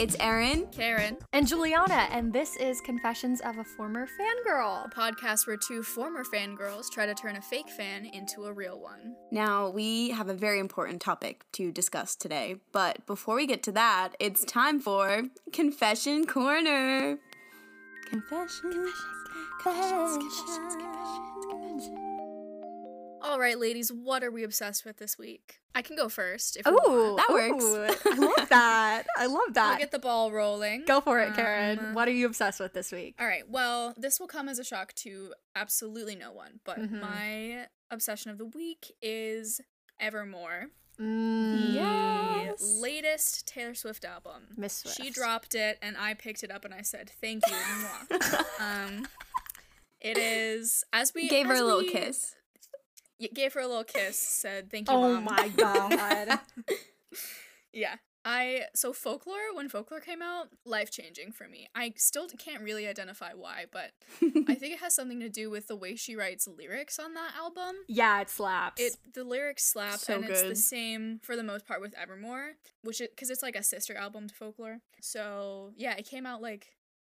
It's Erin, Karen, and Juliana, and this is Confessions of a Former Fangirl. a podcast where two former fangirls try to turn a fake fan into a real one. Now, we have a very important topic to discuss today, but before we get to that, it's time for Confession Corner. Confessions. All right, ladies, what are we obsessed with this week? I can go first if we Ooh, want. That works. I love that. I love that. I'll get the ball rolling. Go for it, Karen. What are you obsessed with this week? All right, well, this will come as a shock to absolutely no one, but my obsession of the week is Evermore. Yes. The latest Taylor Swift album. Miss Swift. She dropped it, and I picked it up, and I said, thank you. Mwah. It is, as we... Gave her a little we- kiss. Gave her a little kiss, said, thank you, Oh Mom. my god. Yeah. So Folklore, when Folklore came out, life-changing for me. I still can't really identify why, but I think it has something to do with the way she writes lyrics on that album. Yeah, it slaps. The lyrics slap, So and it's the good. same for the most part with Evermore, because it's like a sister album to Folklore. So yeah, it came out like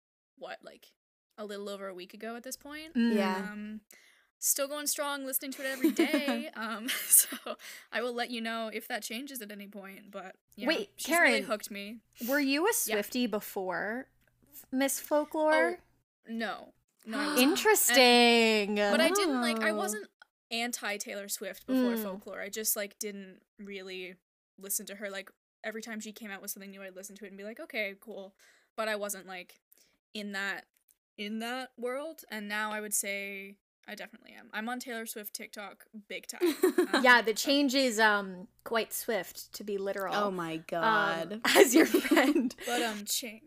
a little over a week ago at this point. Yeah. Still going strong, listening to it every day. So I will let you know if that changes at any point. But yeah, Wait, she's Karen. really hooked me. Were you a Swiftie before Miss Folklore? No, I wasn't. Interesting. But I didn't I Oh. wasn't anti Taylor Swift before Folklore. I just didn't really listen to her. Like every time she came out with something new, I'd listen to it and be like, okay, cool. But I wasn't in that world. And now I would say I definitely am. I'm on Taylor Swift TikTok big time. Yeah, the change is quite swift, to be literal. Oh my god. As your friend. But change.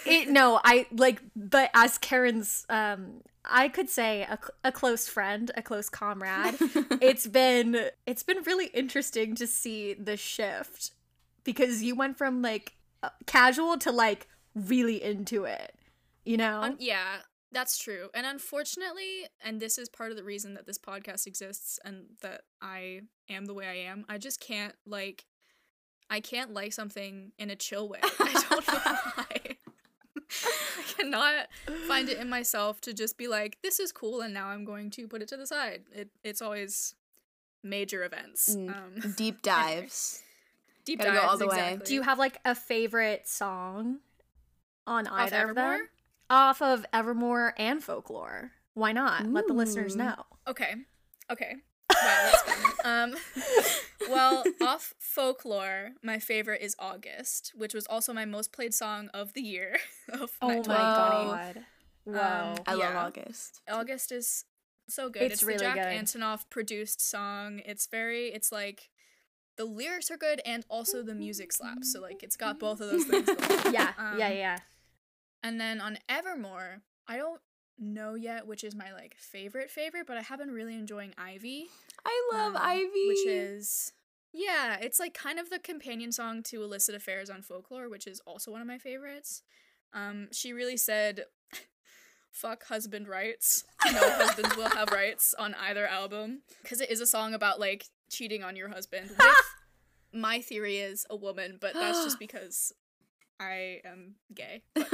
But as Karen's, I could say a close friend, a close comrade. It's been really interesting to see the shift because you went from casual to really into it, you know? Yeah, that's true. And unfortunately, and this is part of the reason that this podcast exists and that I am the way I am, I just can't I can't like something in a chill way. I don't know why. I cannot find it in myself to just be like, this is cool and now I'm going to put it to the side. It's always major events. Deep dives. Deep Gotta dives, go all the way. exactly. Do you have a favorite song on Off either of them? Evermore? Off of Evermore and Folklore. Why not? Let the listeners Ooh. know. Okay. Wow, that's fun. Well, off Folklore, my favorite is August, which was also my most played song of the year of Oh my 2020. god. Whoa. I love Yeah. August. August is so good. It's It's really the Jack good. Antonoff produced song. It's the lyrics are good and also the music slaps. So it's got both of those things going. Yeah, Um, yeah. And then on Evermore, I don't know yet which is my favorite, but I have been really enjoying Ivy. I love Ivy. Which is, yeah, it's kind of the companion song to Illicit Affairs on Folklore, which is also one of my favorites. She really said, fuck husband rights. No husbands will have rights on either album. Because it is a song about, cheating on your husband with, my theory is, a woman, but that's just because I am gay. But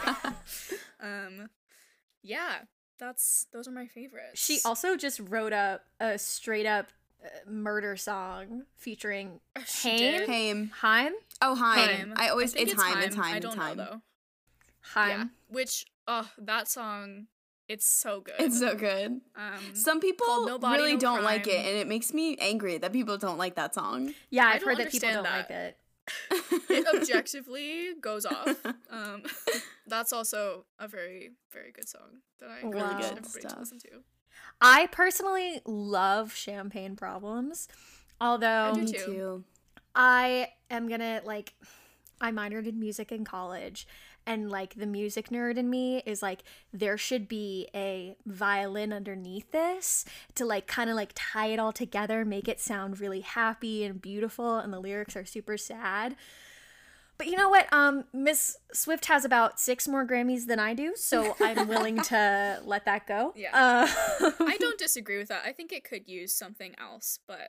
anyway. Yeah, those are my favorites. She also just wrote a straight up murder song featuring She Haim. did? Haim? Oh, Haim. Haim. I always, think it's Haim. It's Haim. I It's don't Haim. know though. Haim. Yeah, which that song, it's so good. It's so good. Some people called No Body, really No don't like Crime. it, and it makes me angry that people don't like that song. Yeah, I I've don't heard that people don't understand like it. It objectively goes off. That's also a very, very good song that I encourage Really good everybody stuff. to listen to. I personally love Champagne Problems, although I do Me too. too. I am gonna I minored in music in college, and the music nerd in me is there should be a violin underneath this to kind of tie it all together, make it sound really happy and beautiful, and the lyrics are super sad. But you know what? Miss Swift has about 6 more Grammys than I do, so I'm willing to let that go. Yeah. I don't disagree with that. I think it could use something else, but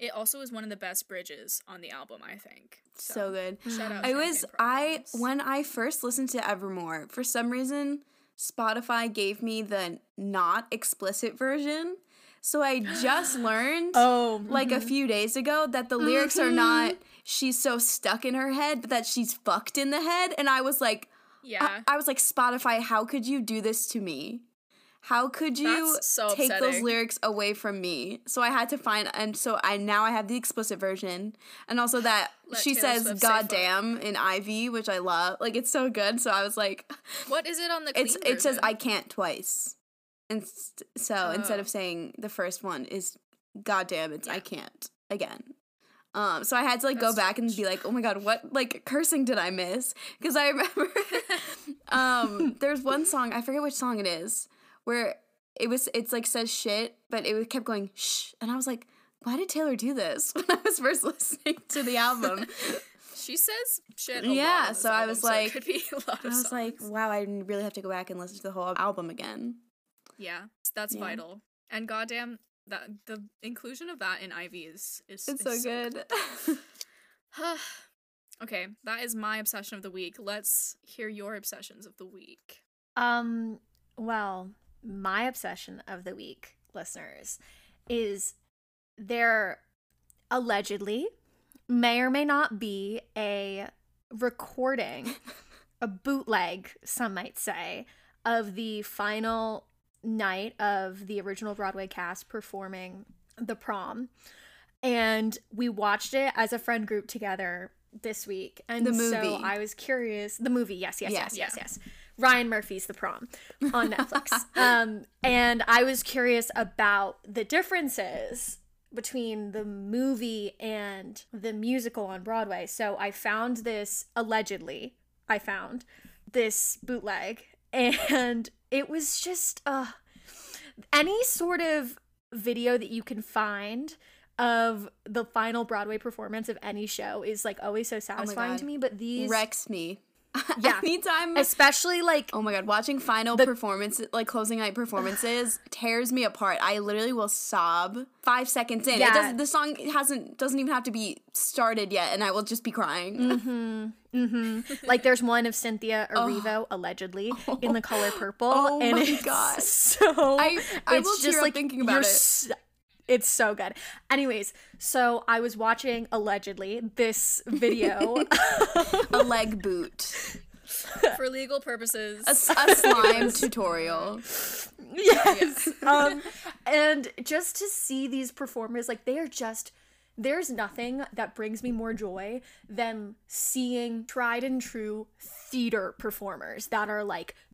It also is one of the best bridges on the album, I think. So good. Shout out. When I first listened to Evermore, for some reason, Spotify gave me the not explicit version. So I just learned a few days ago that the lyrics are not she's so stuck in her head, but that she's fucked in the head. And I was like, I was like, Spotify, how could you do this to me? How could you take those lyrics away from me? So I had to find, and so I have the explicit version, and also that she says "goddamn" in Ivy, which I love. Like, it's so good. So I was like, what is it on the clean version? It says "I can't" twice, and so instead of saying the first one is "goddamn," it's "I can't" again. So I had to go back and be like, oh my god, what cursing did I miss? Because I remember there's one song, I forget which song it is, where it's like says shit, but it kept going shh, and I was like, why did Taylor do this when I was first listening to the album? She says shit a lot. So I was like, so it could be a lot of songs. Like, wow, I really have to go back and listen to the whole album again. Yeah, that's vital. And goddamn, that the inclusion of that in Ivy is so good. Okay, that is my obsession of the week. Let's hear your obsessions of the week. Well, my obsession of the week, listeners, is there allegedly may or may not be a recording, a bootleg, some might say, of the final night of the original Broadway cast performing The Prom. And we watched it as a friend group together this week. And the movie. So I was curious. The movie, yes. Ryan Murphy's The Prom on Netflix. And I was curious about the differences between the movie and the musical on Broadway. So I found this, allegedly, this bootleg, and it was just any sort of video that you can find of the final Broadway performance of any show is always so satisfying to me, but these wrecks me. Yeah. Anytime, especially oh my god, watching final performance, closing night performances tears me apart. I literally will sob 5 seconds in. Yeah. The song doesn't even have to be started yet, and I will just be crying. There's one of Cynthia Erivo, allegedly, in The Color Purple. Oh and my it's god. So I will tear up thinking about it. It's so good. Anyways, so I was watching, allegedly, this video. A leg boot. For legal purposes. A slime tutorial. Yes. And just to see these performers, they are just... There's nothing that brings me more joy than seeing tried and true theater performers that are,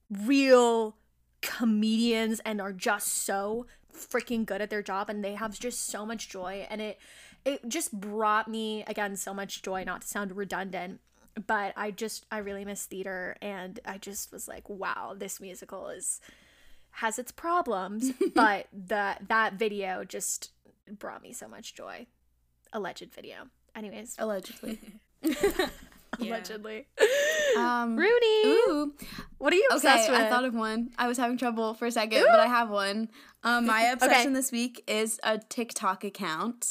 real comedians and are just so freaking good at their job, and they have just so much joy, and it just brought me, again, so much joy, not to sound redundant, but I really miss theater, and I just was like, wow, this musical has its problems, but that video just brought me so much joy. Alleged video. Anyways. Allegedly. Allegedly. Rooney. Ooh. What are you obsessed with? I thought of one. I was having trouble for a second, but I have one. My obsession this week is a TikTok account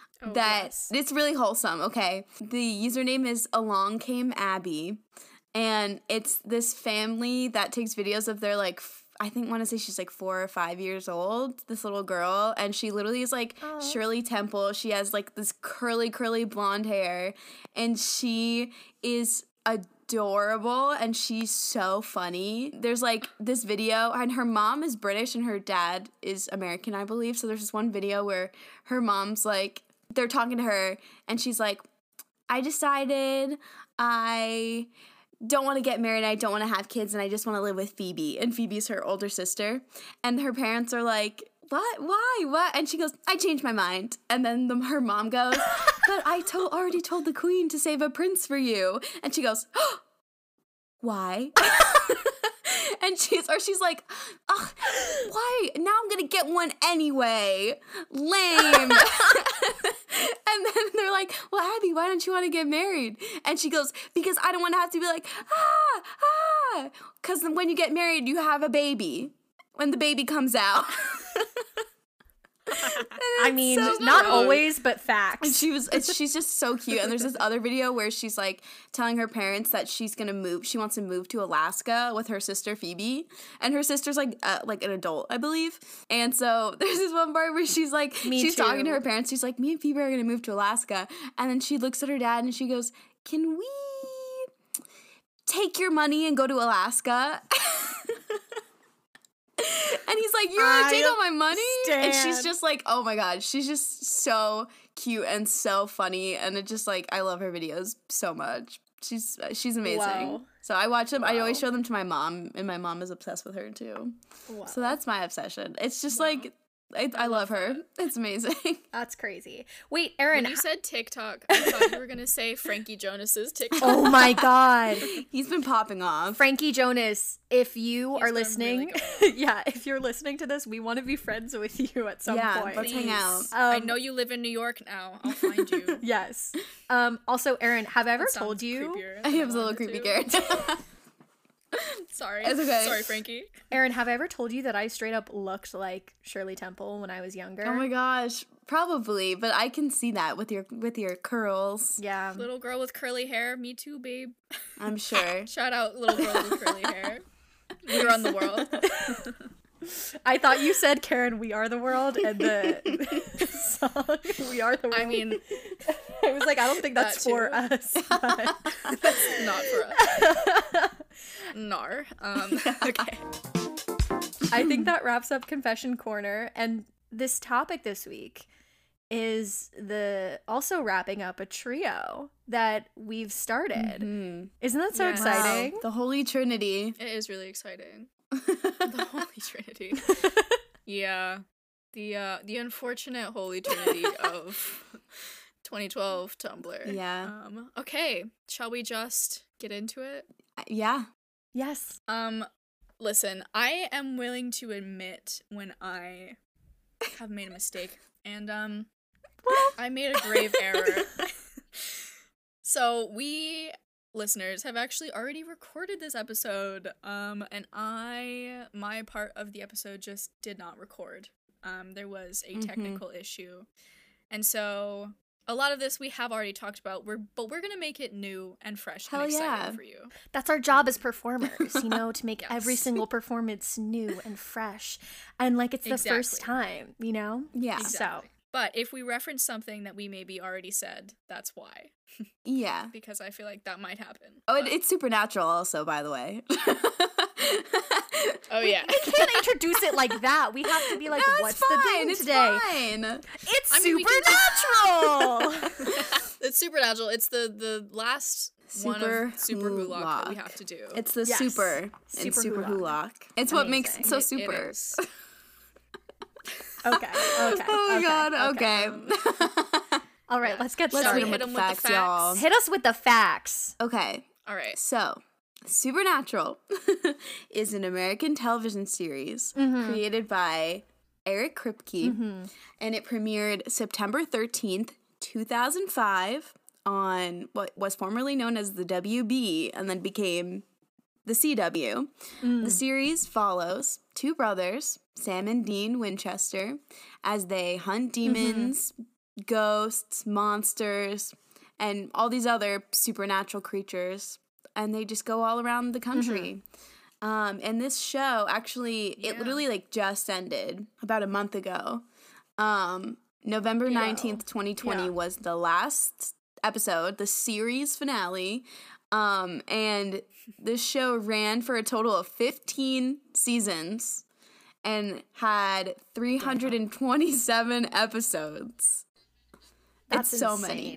it's really wholesome, okay? The username is Along Came Abby, and it's this family that takes videos of their, I want to say she's 4 or 5 years old, this little girl, and she literally is Shirley Temple. She has this curly blonde hair, and she is adorable, and she's so funny. There's this video, and her mom is British and her dad is American, I believe. So there's this one video where her mom's they're talking to her, and she's like, I decided I don't want to get married, I don't want to have kids, and I just want to live with Phoebe. And Phoebe's her older sister. And her parents are like, what? Why? What? And she goes, I changed my mind. And then her mom goes, but I already told the queen to save a prince for you. And she goes, oh, why? And she's like, ugh, why? Now I'm gonna get one anyway. Lame. And then they're like, well, Abby, why don't you want to get married? And she goes, because I don't want to have to be because when you get married, you have a baby. When the baby comes out. I mean, so not cute. always, but facts. And she's just so cute. And there's this other video where she's like telling her parents that she's gonna move. She wants to move to Alaska with her sister Phoebe, and her sister's like an adult, I believe. And so there's this one part where she's like, she's talking to her parents. She's like, me and Phoebe are gonna move to Alaska, and then she looks at her dad and she goes, "Can we take your money and go to Alaska?" And he's like, "You're gonna take all my money?" And she's just like, oh my god, she's just so cute and so funny, and it just like, I love her videos so much. She's amazing. Wow. So I watch them. Wow. I always show them to my mom, and my mom is obsessed with her too. Wow. So that's my obsession. It's just like, I love her. It's amazing. That's crazy. Wait, Erin. When you said TikTok, I thought you were going to say Frankie Jonas's TikTok. Oh my god. He's been popping off. Frankie Jonas, if you are listening, really yeah, if you're listening to this, we want to be friends with you at some point. Let's hang out. I know you live in New York now. I'll find you. Yes. Also, Erin, have I ever told you? I have a little creepy Garrett. Sorry. It's okay. Sorry, Frankie. Erin, have I ever told you that I straight up looked like Shirley Temple when I was younger? Oh my gosh, probably, but I can see that with your curls. Yeah. Little girl with curly hair. Me too, babe. I'm sure. Shout out little girl with curly hair. We run the world. I thought you said, Karen, we are the world, and the song, we are the world. I mean, I was like, I don't think that's for us. But... That's not for us. Nar. Okay. I think that wraps up Confession Corner, and this topic this week is also wrapping up a trio that we've started. Mm-hmm. Isn't that so exciting? Wow. The Holy Trinity. It is really exciting. The Holy Trinity. Yeah. The unfortunate Holy Trinity of 2012 Tumblr. Yeah. Okay, shall we just get into it? Yeah. Yes. Listen, I am willing to admit when I have made a mistake, and I made a grave error. So we listeners have actually already recorded this episode, and my part of the episode just did not record. There was a technical issue, and so a lot of this we have already talked about. But we're gonna make it new and fresh and exciting for you. That's our job as performers, to make every single performance new and fresh, and like it's the first time, Yeah. Exactly. So. But if we reference something that we maybe already said, that's why. Yeah. Because I feel like that might happen. Oh, it's Supernatural also, by the way. Oh, yeah. We can't introduce it like that. We have to be like, what's the thing today? Fine. It's Supernatural! It's Supernatural. It's the last one of Super Hulock that we have to do. It's the super in Super Hulock. It's what makes it so super. Okay. Oh my god, okay. All right, let's get started. Hit them with the facts, y'all. Hit us with the facts. Okay. All right. So, Supernatural is an American television series created by Eric Kripke, and it premiered September 13th, 2005 on what was formerly known as the WB and then became the CW. The series follows two brothers, Sam and Dean Winchester, as they hunt demons, ghosts, monsters, and all these other supernatural creatures, and they just go all around the country. And this show, actually, it literally just ended about a month ago. November 19th, 2020 was the last episode, the series finale. And this show ran for a total of 15 seasons and had 327 episodes. That's it's so insane. many.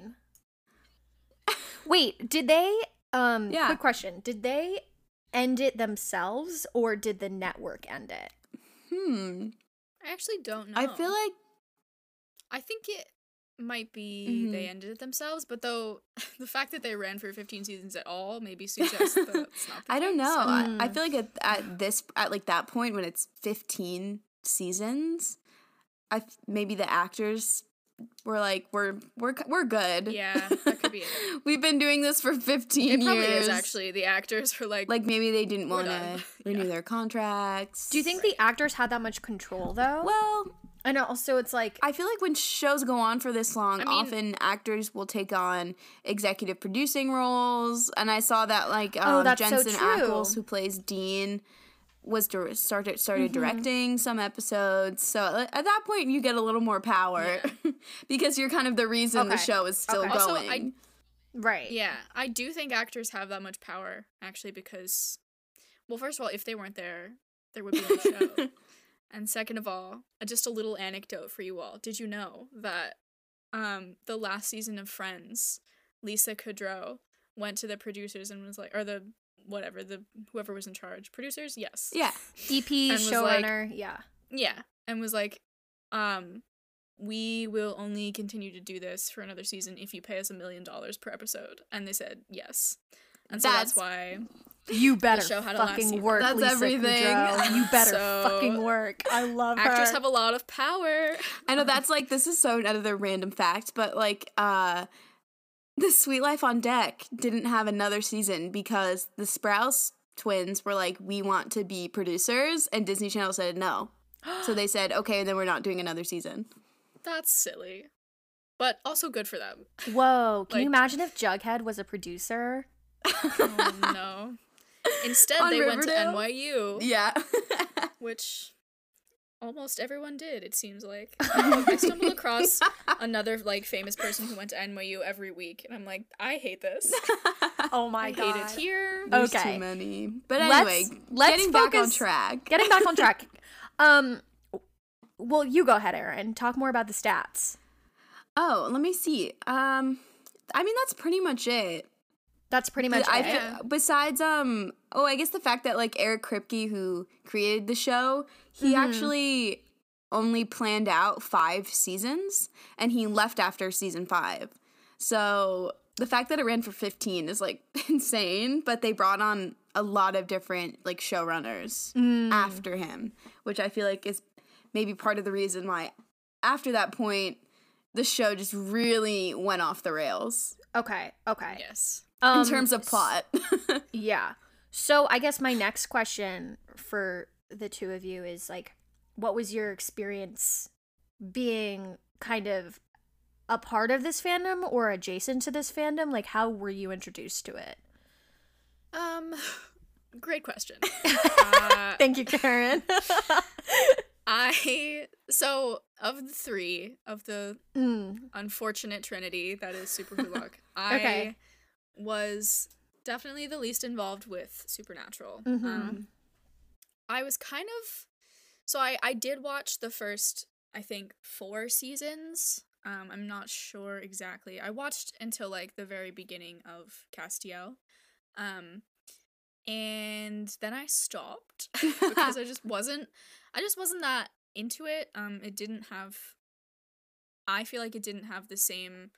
Wait, did they quick question. Did they end it themselves or did the network end it? I actually don't know. I feel like I think it might be they ended it themselves, but though the fact that they ran for 15 seasons at all maybe suggests that it's not the I don't case. know. I feel like at like that point when it's 15 seasons, maybe the actors were like, we're good. Yeah, that could be it. We've been doing this for 15 years. It probably is, actually. The actors were like maybe they didn't want to renew their contracts. Do you think the actors had that much control, though? Well, And also it's like, I feel like when shows go on for this long, often actors will take on executive producing roles. And I saw that like that's Jensen so true. Ackles, who plays Dean, was started directing some episodes. So at that point, you get a little more power because you're kind of the reason the show is still going. Also, right. Yeah, I do think actors have that much power, actually, because, well, first of all, if they weren't there, there would be no show. And second of all, just a little anecdote for you all. Did you know that the last season of Friends, Lisa Kudrow went to the producers and was like, or the whoever was in charge. Producers? Yes. Yeah. EP, showrunner, Yeah. And was like, we will only continue to do this for another season if you pay us $1 million per episode. And they said yes. And so that's why you better the show had fucking work. That's Lisa everything. Kudrow. You better fucking work. I love actors her. Actors have a lot of power. I know that's like, this is so another random fact, but like, The Sweet Life on Deck didn't have another season because the Sprouse twins were like, we want to be producers, and Disney Channel said no. So they said, okay, then we're not doing another season. That's silly. But also good for them. Whoa, can you imagine if Jughead was a producer? Oh, no. Instead, they went to NYU. Yeah. Which almost everyone did, it seems like. I stumble across another, like, famous person who went to NYU every week, and I'm like, I hate this. Oh my God. I hate it here. There's too many. But anyway, let's getting back on track. Getting back on track. Well, you go ahead, Erin. Talk more about the stats. Oh, let me see. I mean, that's pretty much it. That's pretty much it. Besides, I guess the fact that, like, Eric Kripke, who created the show, he actually only planned out 5 seasons, and he left after season 5. So the fact that it ran for 15 is, like, insane, but they brought on a lot of different, like, showrunners after him, which I feel like is maybe part of the reason why, after that point, the show just really went off the rails. Okay. Yes. In terms of plot. Yeah. So I guess my next question for the two of you is, like, what was your experience being kind of a part of this fandom or adjacent to this fandom? Like, how were you introduced to it? Great question. Thank you, Karen. So of the 3 of the unfortunate trinity that is Super Wholock, I was definitely the least involved with Supernatural. I was kind of, so I did watch the first, I think, 4 seasons. I'm not sure exactly. I watched until, like, the very beginning of Castiel. And then I stopped because I just wasn't that into it. I feel like it didn't have the same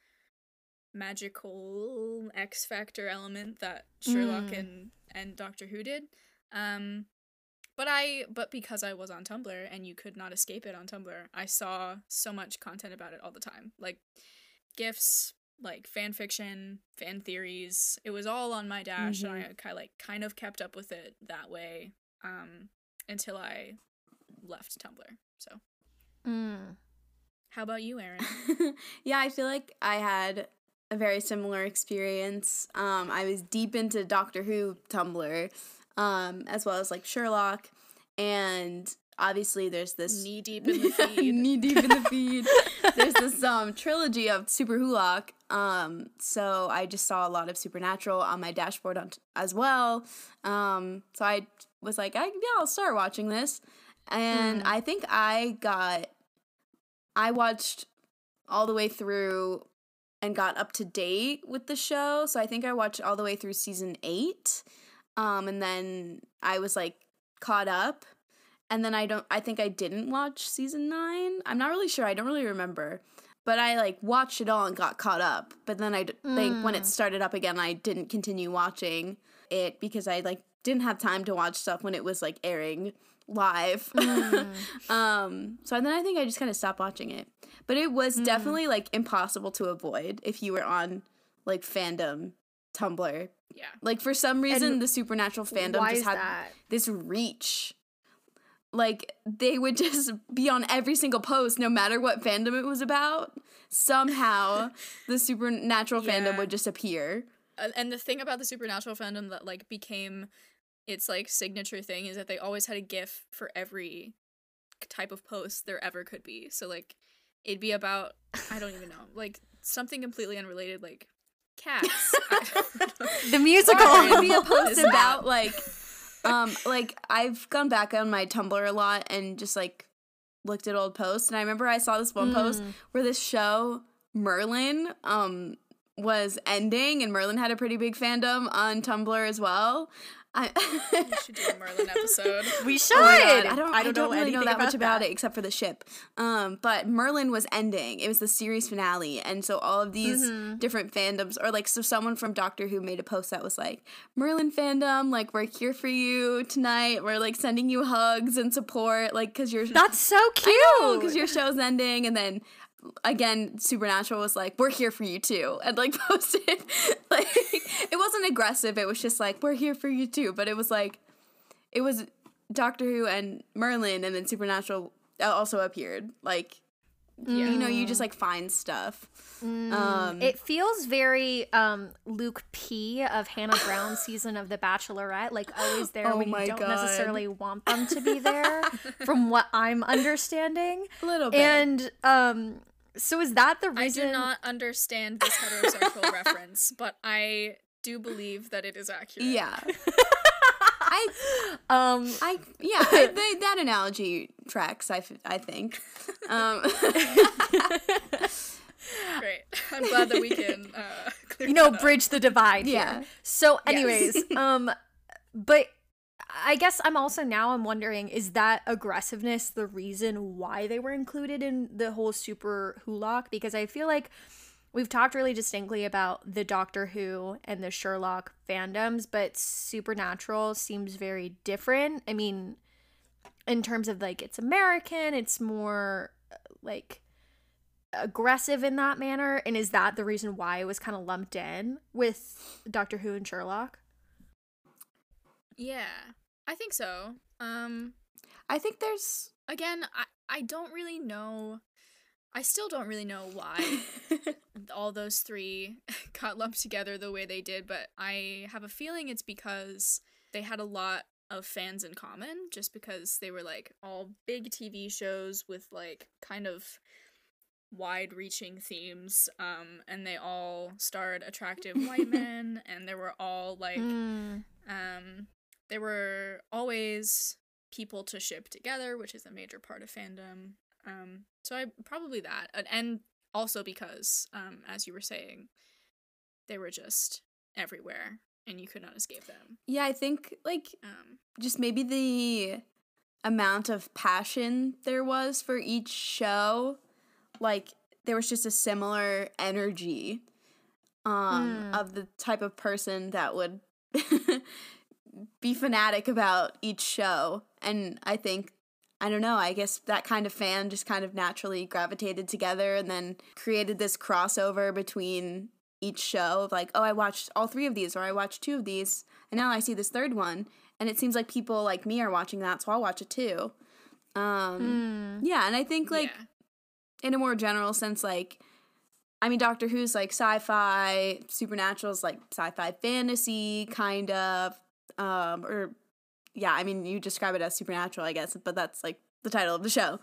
magical X Factor element that Sherlock and Doctor Who did. But because I was on Tumblr and you could not escape it on Tumblr, I saw so much content about it all the time. Like GIFs, like fan fiction, fan theories. It was all on my dash, and I kind of kept up with it that way until I left Tumblr. So how about you, Erin? Yeah, I feel like I had a very similar experience. I was deep into Doctor Who Tumblr, as well as, like, Sherlock, and obviously there's this knee deep in the feed. Knee deep in the feed. There's this trilogy of Super Wholock. So I just saw a lot of Supernatural on my dashboard as well. So I was like, I'll start watching this. And I think I watched all the way through and got up to date with the show. So I think I watched all the way through season 8. And then I was, like, caught up. And then I think I didn't watch season 9. I'm not really sure. I don't really remember. But I, like, watched it all and got caught up. But then I think when it started up again, I didn't continue watching it because I, like, didn't have time to watch stuff when it was, like, airing live. So then I think I just kind of stopped watching it. But it was definitely, like, impossible to avoid if you were on, like, fandom Tumblr. Yeah. Like, for some reason, the Supernatural fandom just had that? this reach. like, they would just be on every single post, no matter what fandom it was about. Somehow, the Supernatural fandom would just appear. And the thing about the Supernatural fandom that, like, became its, like, signature thing is that they always had a GIF for every type of post there ever could be. So, like, it'd be about, I don't even know, like, something completely unrelated, like, cats. The musical. It'd be a post about, like, I've gone back on my Tumblr a lot and just, like, looked at old posts, and I remember I saw this one post where this show, Merlin, was ending, and Merlin had a pretty big fandom on Tumblr as well. We should do a Merlin episode. We should. Oh I don't know really know that much about that. it except for the ship. But Merlin was ending. It was the series finale, and so all of these different fandoms, or like, so someone from Doctor Who made a post that was like, Merlin fandom, like, we're here for you tonight. We're like sending you hugs and support, like, because you're that's so cute. Because your show's ending, and then. Again, Supernatural was like, we're here for you too, and like posted, like, it wasn't aggressive, it was just like, we're here for you too, but it was like, it was Doctor Who and Merlin, and then Supernatural also appeared, like, you know, you just like find stuff. It feels very Luke P of Hannah Brown's season of The Bachelorette, like always there when you don't necessarily want them to be there, from what I'm understanding. A little bit. And so is that the reason? I do not understand this heterosexual reference, but I do believe that it is accurate. Yeah. That analogy tracks, I think. Great. I'm glad that we can clear bridge the divide here. So anyways, but I guess I'm wondering, is that aggressiveness the reason why they were included in the whole Super Wholock? Because I feel like we've talked really distinctly about the Doctor Who and the Sherlock fandoms, but Supernatural seems very different. I mean, in terms of, like, it's American, it's more, like, aggressive in that manner. And is that the reason why it was kind of lumped in with Doctor Who and Sherlock? Yeah, I think so. I think there's... Again, I don't really know... I still don't really know why all those three got lumped together the way they did, but I have a feeling it's because they had a lot of fans in common, just because they were, like, all big TV shows with, like, kind of wide-reaching themes, and they all starred attractive white men, and they were all, like, they were always people to ship together, which is a major part of fandom. So probably that, and also because, as you were saying, they were just everywhere, and you could not escape them. Yeah, I think, like, just maybe the amount of passion there was for each show, like, there was just a similar energy, of the type of person that would be fanatic about each show, and I think, I don't know, I guess that kind of fan just kind of naturally gravitated together and then created this crossover between each show of, like, oh, I watched all 3 of these, or I watched 2 of these, and now I see this 3rd one, and it seems like people like me are watching that, so I'll watch it too. Yeah, and I think, like, in a more general sense, like, I mean, Doctor Who's, like, sci-fi, Supernatural's, like, sci-fi fantasy, kind of, or... Yeah, I mean, you describe it as Supernatural, I guess, but that's, like, the title of the show.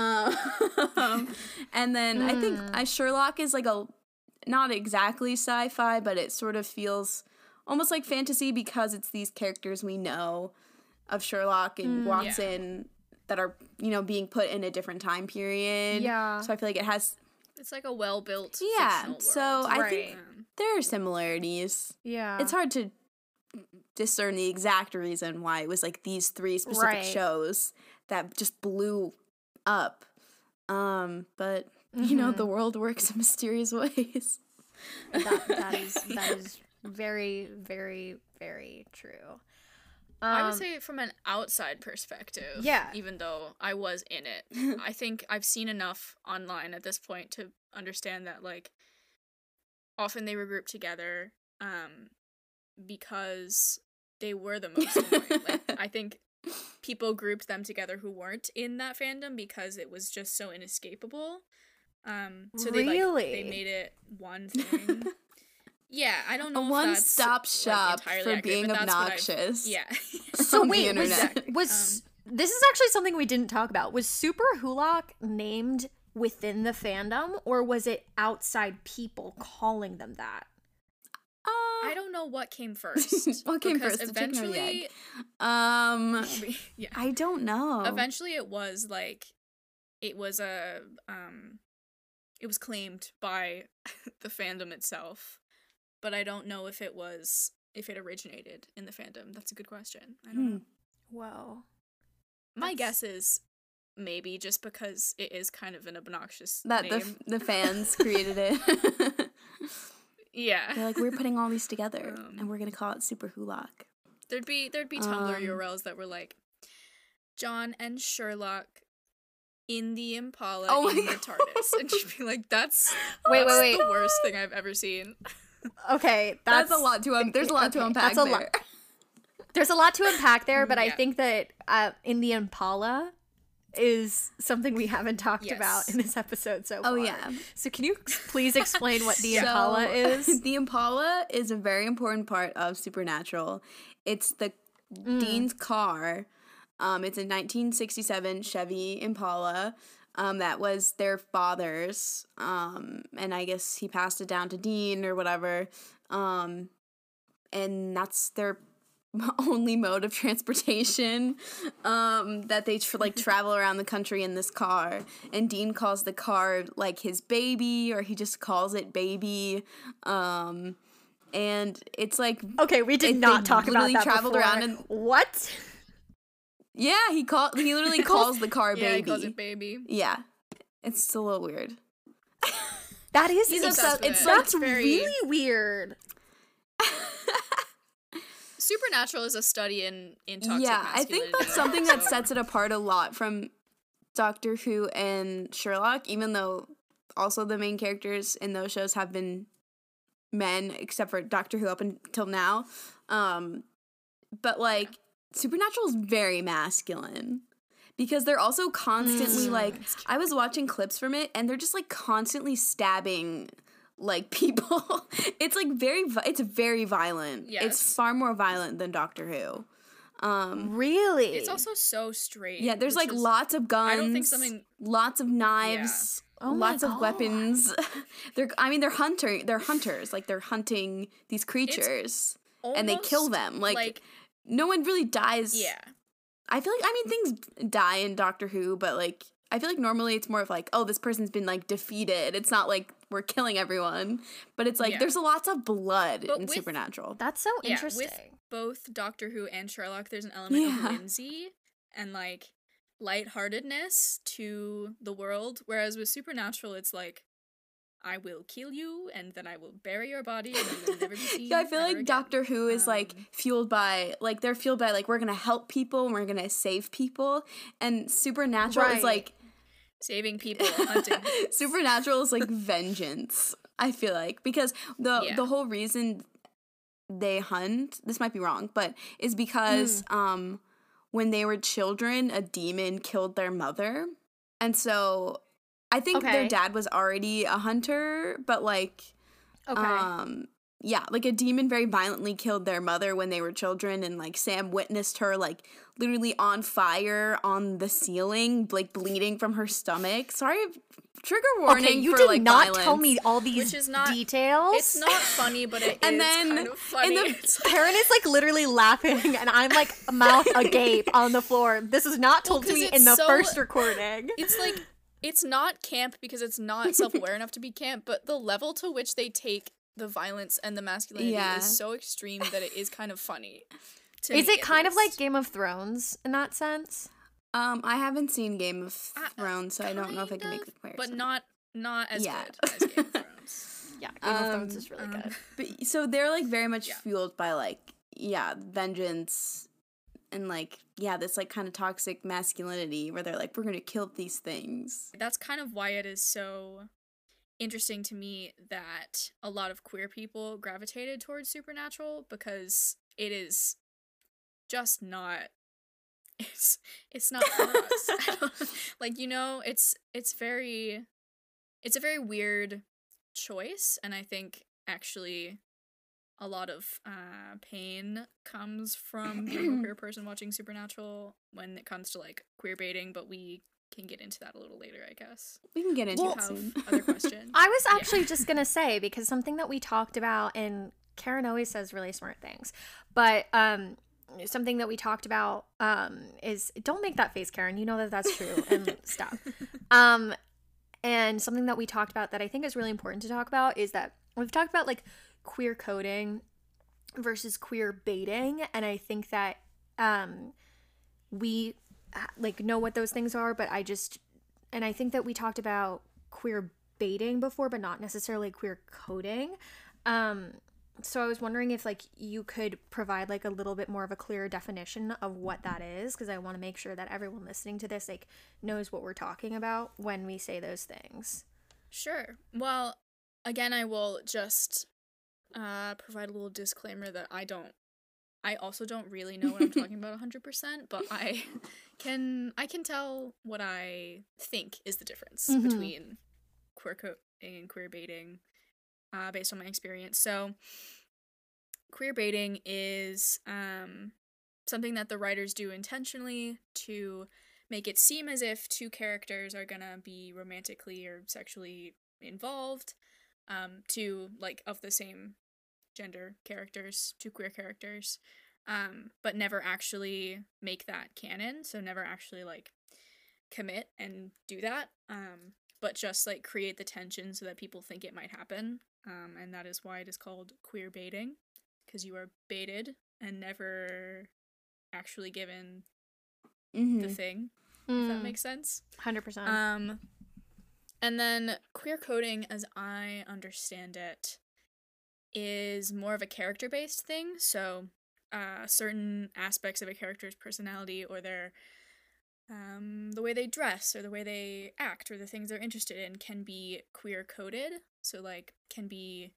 And then I think Sherlock is, like, not exactly sci-fi, but it sort of feels almost like fantasy because it's these characters we know of Sherlock and Watson that are, you know, being put in a different time period. Yeah. So I feel like it has... It's like a well-built fictional world. So I think there are similarities. Yeah. It's hard to discern the exact reason why it was, like, these 3 specific shows that just blew up. But you know, the world works in mysterious ways. That is very, very, very true. I would say from an outside perspective, even though I was in it, I think I've seen enough online at this point to understand that, like, often they were grouped together because they were the most annoying. Like, I think people grouped them together who weren't in that fandom because it was just so inescapable. So they made it one thing. Yeah, I don't know. A if one-stop that's, shop like, for being obnoxious. Yeah. So on the wait, internet. was this is actually something we didn't talk about. Was Super Hulock named within the fandom, or was it outside people calling them that? I don't know what came first. What came first, the chicken or the egg? I don't know. Eventually, it was claimed by the fandom itself, but I don't know if it originated in the fandom. That's a good question. I don't know. Whoa. My guess is maybe just because it is kind of an obnoxious that name. the fans created it. Yeah. They're like, we're putting all these together and we're gonna call it Super Hulock. There'd be Tumblr URLs that were like John and Sherlock in the Impala in the TARDIS. And you'd be like, that's wait. the worst thing I've ever seen. Okay, that's a lot to there's a lot to unpack that's a there. lot. There's a lot to unpack there, but I Yeah. think that in the Impala is something we haven't talked about in this episode so far. Oh, yeah. So can you please explain what the Impala is? The Impala is a very important part of Supernatural. It's the Dean's car. It's a 1967 Chevy Impala. That was their father's. And I guess he passed it down to Dean or whatever. And that's their only mode of transportation, that they travel around the country in this car. And Dean calls the car like his baby, or he just calls it baby. And it's like, okay, we did not talk about that traveled before. around and what? Yeah, he literally calls the car baby. Yeah, he calls it baby. Yeah, it's a little weird. That is He's obsessed with it. that's Very- really weird. Supernatural is a study in toxic Yeah, I think that's something that so- sets it apart a lot from Doctor Who and Sherlock, even though also the main characters in those shows have been men, except for Doctor Who up until now. But like, Supernatural is very masculine. Because they're also constantly I was watching clips from it, and they're just like constantly stabbing like people. It's like it's very violent. Yes. It's far more violent than Doctor Who. Really? It's also so straight. Yeah, there's which like is- lots of guns. I don't think something- lots of knives. Oh my lots of God. weapons. They're hunters. Like they're hunting these creatures and they kill almost them. Like no one really dies. yeah. I feel like things die in Doctor Who, but like I feel like normally it's more of like, oh, this person's been like defeated. It's not like we're killing everyone, but it's like Yeah. there's lots of blood But in with- Supernatural. That's so Yeah, interesting. with both Doctor Who and Sherlock, there's an element Yeah. of whimsy and like lightheartedness to the world, whereas with Supernatural, it's like, I will kill you, and then I will bury your body, and you will never be seen. Yeah, I feel ever like again. Doctor Who is like Um, fueled by like we're gonna help people and we're gonna save people, and Supernatural is Right. like saving people, hunting. Supernatural is like vengeance. I feel like because Yeah. the whole reason they hunt, this might be wrong, but is because when they were children, a demon killed their mother, and so I think their Okay. dad was already a hunter, but like. Okay. Yeah, like a demon very violently killed their mother when they were children, and like Sam witnessed her like literally on fire on the ceiling, like bleeding from her stomach. Sorry, trigger warning. Okay, you for, did like, not violence. tell me all these Which is not- details. It's not funny, but it And is then kind of funny. in the- It's Karen is like literally laughing, and I'm like mouth agape on the floor. This is not told to 'cause me it's in the so- first recording. It's like, it's not camp because it's not self-aware enough to be camp, but the level to which they take the violence and the masculinity Yeah. is so extreme that it is kind of funny. Is it kind of like Game? Game of Thrones in that sense? I haven't seen Game of Thrones, so I don't know if I can Kind make of, the comparison. But not as Yeah. good as Game of Thrones. Yeah, Game of Thrones is really good. But so they're like very much Yeah. fueled by like vengeance and like this like kind of toxic masculinity where they're like, we're gonna kill these things. That's kind of why it is so interesting to me that a lot of queer people gravitated towards Supernatural, because it is just not it's not for us. Like, you know, it's a very weird choice, and I think actually a lot of pain comes from being a queer person watching Supernatural when it comes to like queer baiting, but we can get into that a little later, I guess. We can get into it soon. Other questions? I was actually just gonna say, because something that we talked about, and Karen always says really smart things, but something that we talked about is, don't make that face, Karen, you know that that's true, and stop. And something that we talked about that I think is really important to talk about is that we've talked about like queer coding versus queer baiting, and I think that we like know what those things are, but I think that we talked about queer baiting before, but not necessarily queer coding. So I was wondering if like you could provide like a little bit more of a clear definition of what that is, because I want to make sure that everyone listening to this like knows what we're talking about when we say those things. Sure. Well, again, I will just provide a little disclaimer that I also don't really know what I'm talking about 100%, but I can tell what I think is the difference between queer coding and queer baiting based on my experience. So queer baiting is something that the writers do intentionally to make it seem as if two characters are gonna be romantically or sexually involved, two like of the same gender characters, two queer characters, but never actually make that canon, so never actually like commit and do that, but just like create the tension so that people think it might happen, and that is why it is called queer baiting, because you are baited and never actually given the thing, if that makes sense. 100%. And then queer coding, as I understand it, is more of a character-based thing, so certain aspects of a character's personality or their the way they dress or the way they act or the things they're interested in can be queer coded, so like can be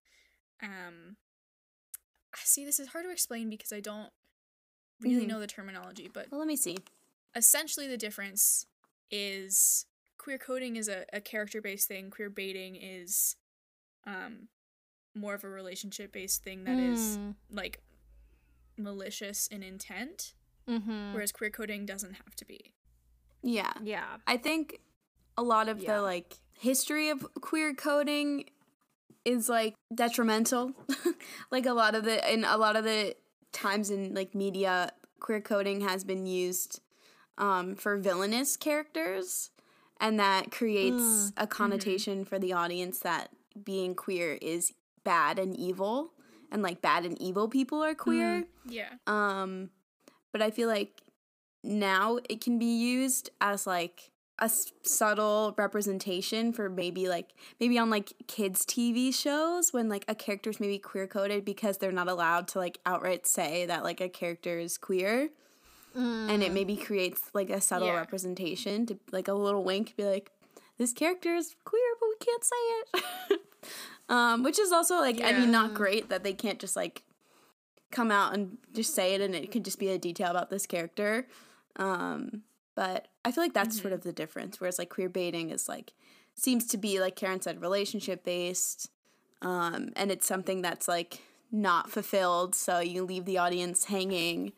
see, this is hard to explain because I don't really know the terminology, but well, let me see. Essentially the difference is queer coding is a character-based thing, queer baiting is more of a relationship-based thing that is like malicious in intent, whereas queer coding doesn't have to be. Yeah. I think a lot of the like history of queer coding is like detrimental. Like a lot of the times in like media, queer coding has been used for villainous characters, and that creates a connotation for the audience that being queer is bad and evil, and like bad and evil people are queer. But I feel like now it can be used as like a subtle representation for maybe on like kids TV shows when like a character's maybe queer coded because they're not allowed to like outright say that like a character is queer, and it maybe creates like a subtle representation to like a little wink, be like, this character is queer but we can't say it. Which is also like I mean, not great that they can't just like come out and just say it and it could just be a detail about this character. But I feel like that's sort of the difference, whereas like queer baiting is like seems to be, like Karen said, relationship based, and it's something that's like not fulfilled, so you leave the audience hanging.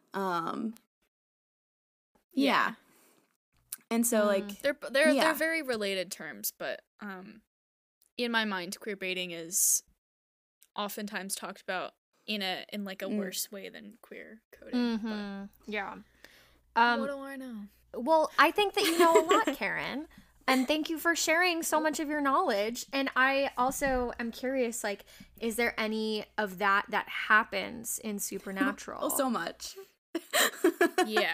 And so like they're very related terms, but in my mind, queer baiting is oftentimes talked about in like a worse way than queer coding. What do I know? Well, I think that you know a lot, Karen, and thank you for sharing so much of your knowledge. And I also am curious, like, is there any of that happens in Supernatural? Oh, so much. Yeah.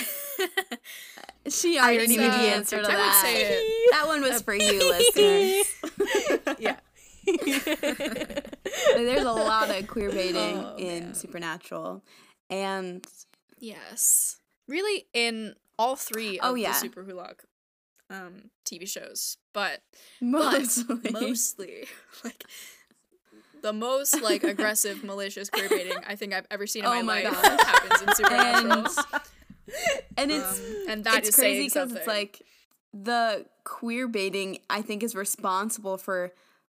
She already knew the answer to that. I would say that one was for you, listeners. Yeah. There's a lot of queer baiting in Supernatural, and yes, really in all three of the Super Hulock TV shows, but mostly like the most like aggressive, malicious queer baiting I think I've ever seen in my life happens in Supernatural. And it's and that it's is crazy because it's like the queer baiting, I think, is responsible for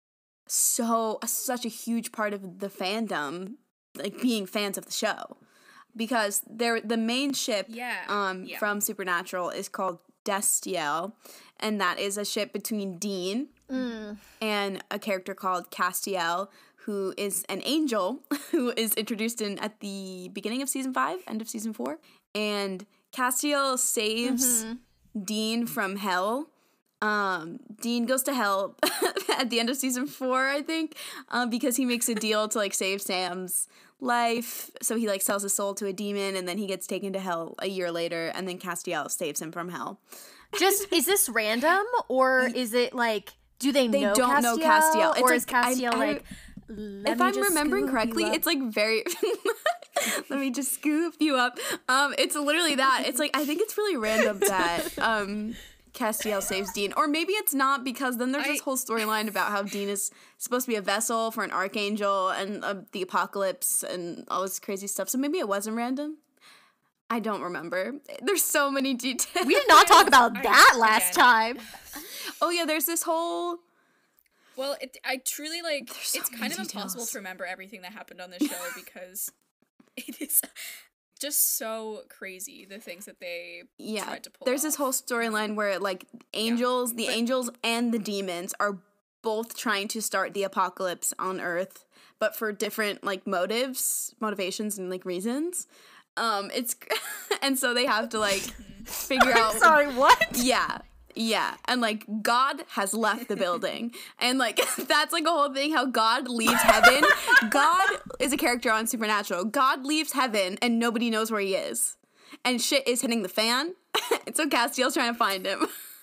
such a huge part of the fandom, like being fans of the show, because the main ship from Supernatural is called Destiel, and that is a ship between Dean and a character called Castiel, who is an angel who is introduced at the beginning of season 5, end of season 4, and Castiel saves Dean from hell. Dean goes to hell at the end of season 4, I think, because he makes a deal to like save Sam's life. So he like sells his soul to a demon, and then he gets taken to hell a year later, and then Castiel saves him from hell. Just, is this random, or is it like, do they know don't Castiel? know Castiel. It's or like, is Castiel like, if I'm remembering correctly, it's like very let me just scoop you up. It's literally that. It's like, I think it's really random that Castiel saves Dean, or maybe it's not, because then there's this whole storyline about how Dean is supposed to be a vessel for an archangel and the apocalypse and all this crazy stuff. So maybe it wasn't random. I don't remember. There's so many details. We did not talk about that last time. Oh yeah, there's this whole. Well, I truly like. So it's kind of impossible to remember everything that happened on this show because it is just so crazy, the things that they tried to pull there's off. this whole storyline where like angels and the demons are both trying to start the apocalypse on Earth, but for different like motivations and like reasons. It's and so they have to like figure out. Sorry, what? Yeah, and like God has left the building, and like that's like a whole thing. How God leaves heaven. God is a character on Supernatural. God leaves heaven, and nobody knows where he is, and shit is hitting the fan. And so Castiel's trying to find him.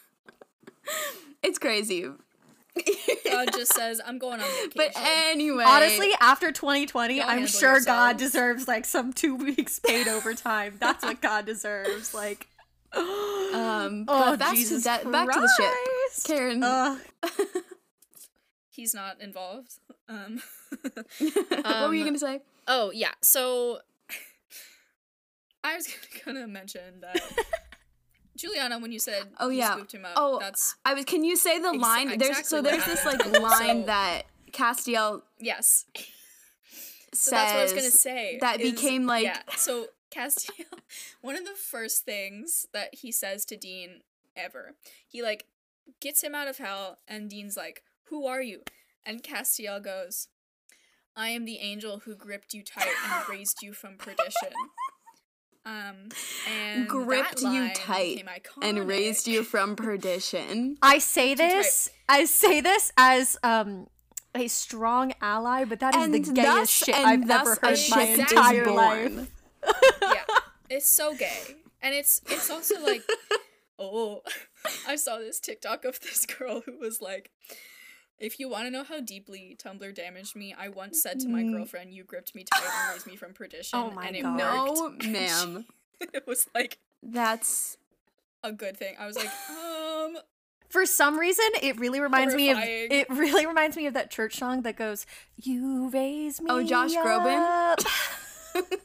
It's crazy. God just says, "I'm going on vacation." But anyway, honestly, after 2020, Y'all I'm handle sure God yourselves. deserves like some 2 weeks paid overtime. That's what God deserves. Like. But back Jesus to back to the ship, Christ. Karen. He's not involved. What were you gonna say? Oh yeah, so I was gonna mention that Juliana, when you said you scooped him up, that's Can you say the line? exactly There's this like line that Castiel yes. says. So that's what I was gonna say. That became like so Castiel, one of the first things that he says to Dean ever, he like gets him out of hell, and Dean's like, "Who are you?" And Castiel goes, "I am the angel who gripped you tight and raised you from perdition." And gripped that you line tight became and raised iconic. you from perdition. I say this as a strong ally, but that is the gayest shit I've ever heard my entire life. Yeah, it's so gay, and it's also like, oh, I saw this TikTok of this girl who was like, "If you want to know how deeply Tumblr damaged me, I once said to my girlfriend, 'You gripped me tight and raised me from perdition.'" Oh my and it God. worked. No, ma'am. It was like That's a good thing. I was like, For some reason, it really reminds me of Horrifying. that church song that goes, "You raise me." Oh, Josh up. Groban?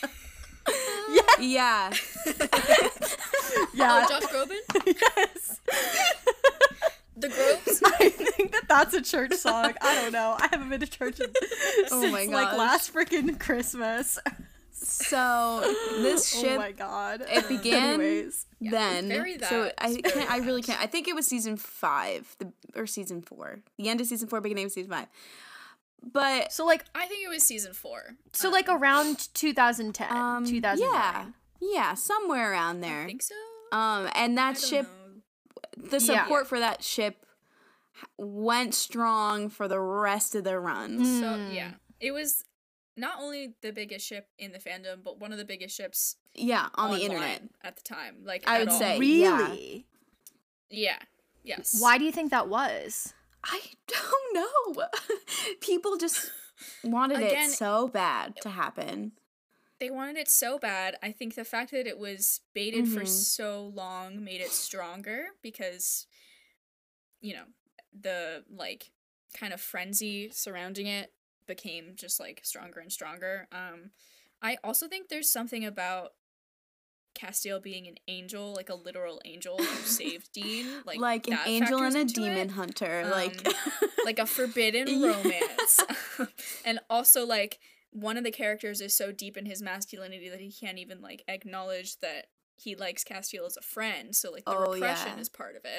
Yeah. Yeah. oh, Josh Groban? Yes. The Groves? I think that's a church song. I don't know. I haven't been to church since my like gosh. last freaking Christmas. So this ship, Oh my God. it began Anyways. then. very So that. I really can't. I think it was season 5 or season 4. The end of season 4, beginning of season 5. But So like I think it was season 4. like around 2010, 2009. yeah, somewhere around there. I think so. And that I don't ship, know. the support for that ship went strong for the rest of the run. So yeah, it was not only the biggest ship in the fandom, but one of the biggest ships Yeah, on the online internet. at the time. Like I at would all. say. Really? Yeah. Yes. Why do you think that was? I don't know. People just wanted Again, it so bad to happen. They wanted it so bad. I think the fact that it was baited for so long made it stronger because, you know, the like kind of frenzy surrounding it became just like stronger and stronger. I also think there's something about Castiel being an angel, like a literal angel who saved Dean, like an angel and a demon hunter, like a forbidden romance. And also, like, one of the characters is so deep in his masculinity that he can't even, like, acknowledge that he likes Castiel as a friend, so, like, the repression is part of it.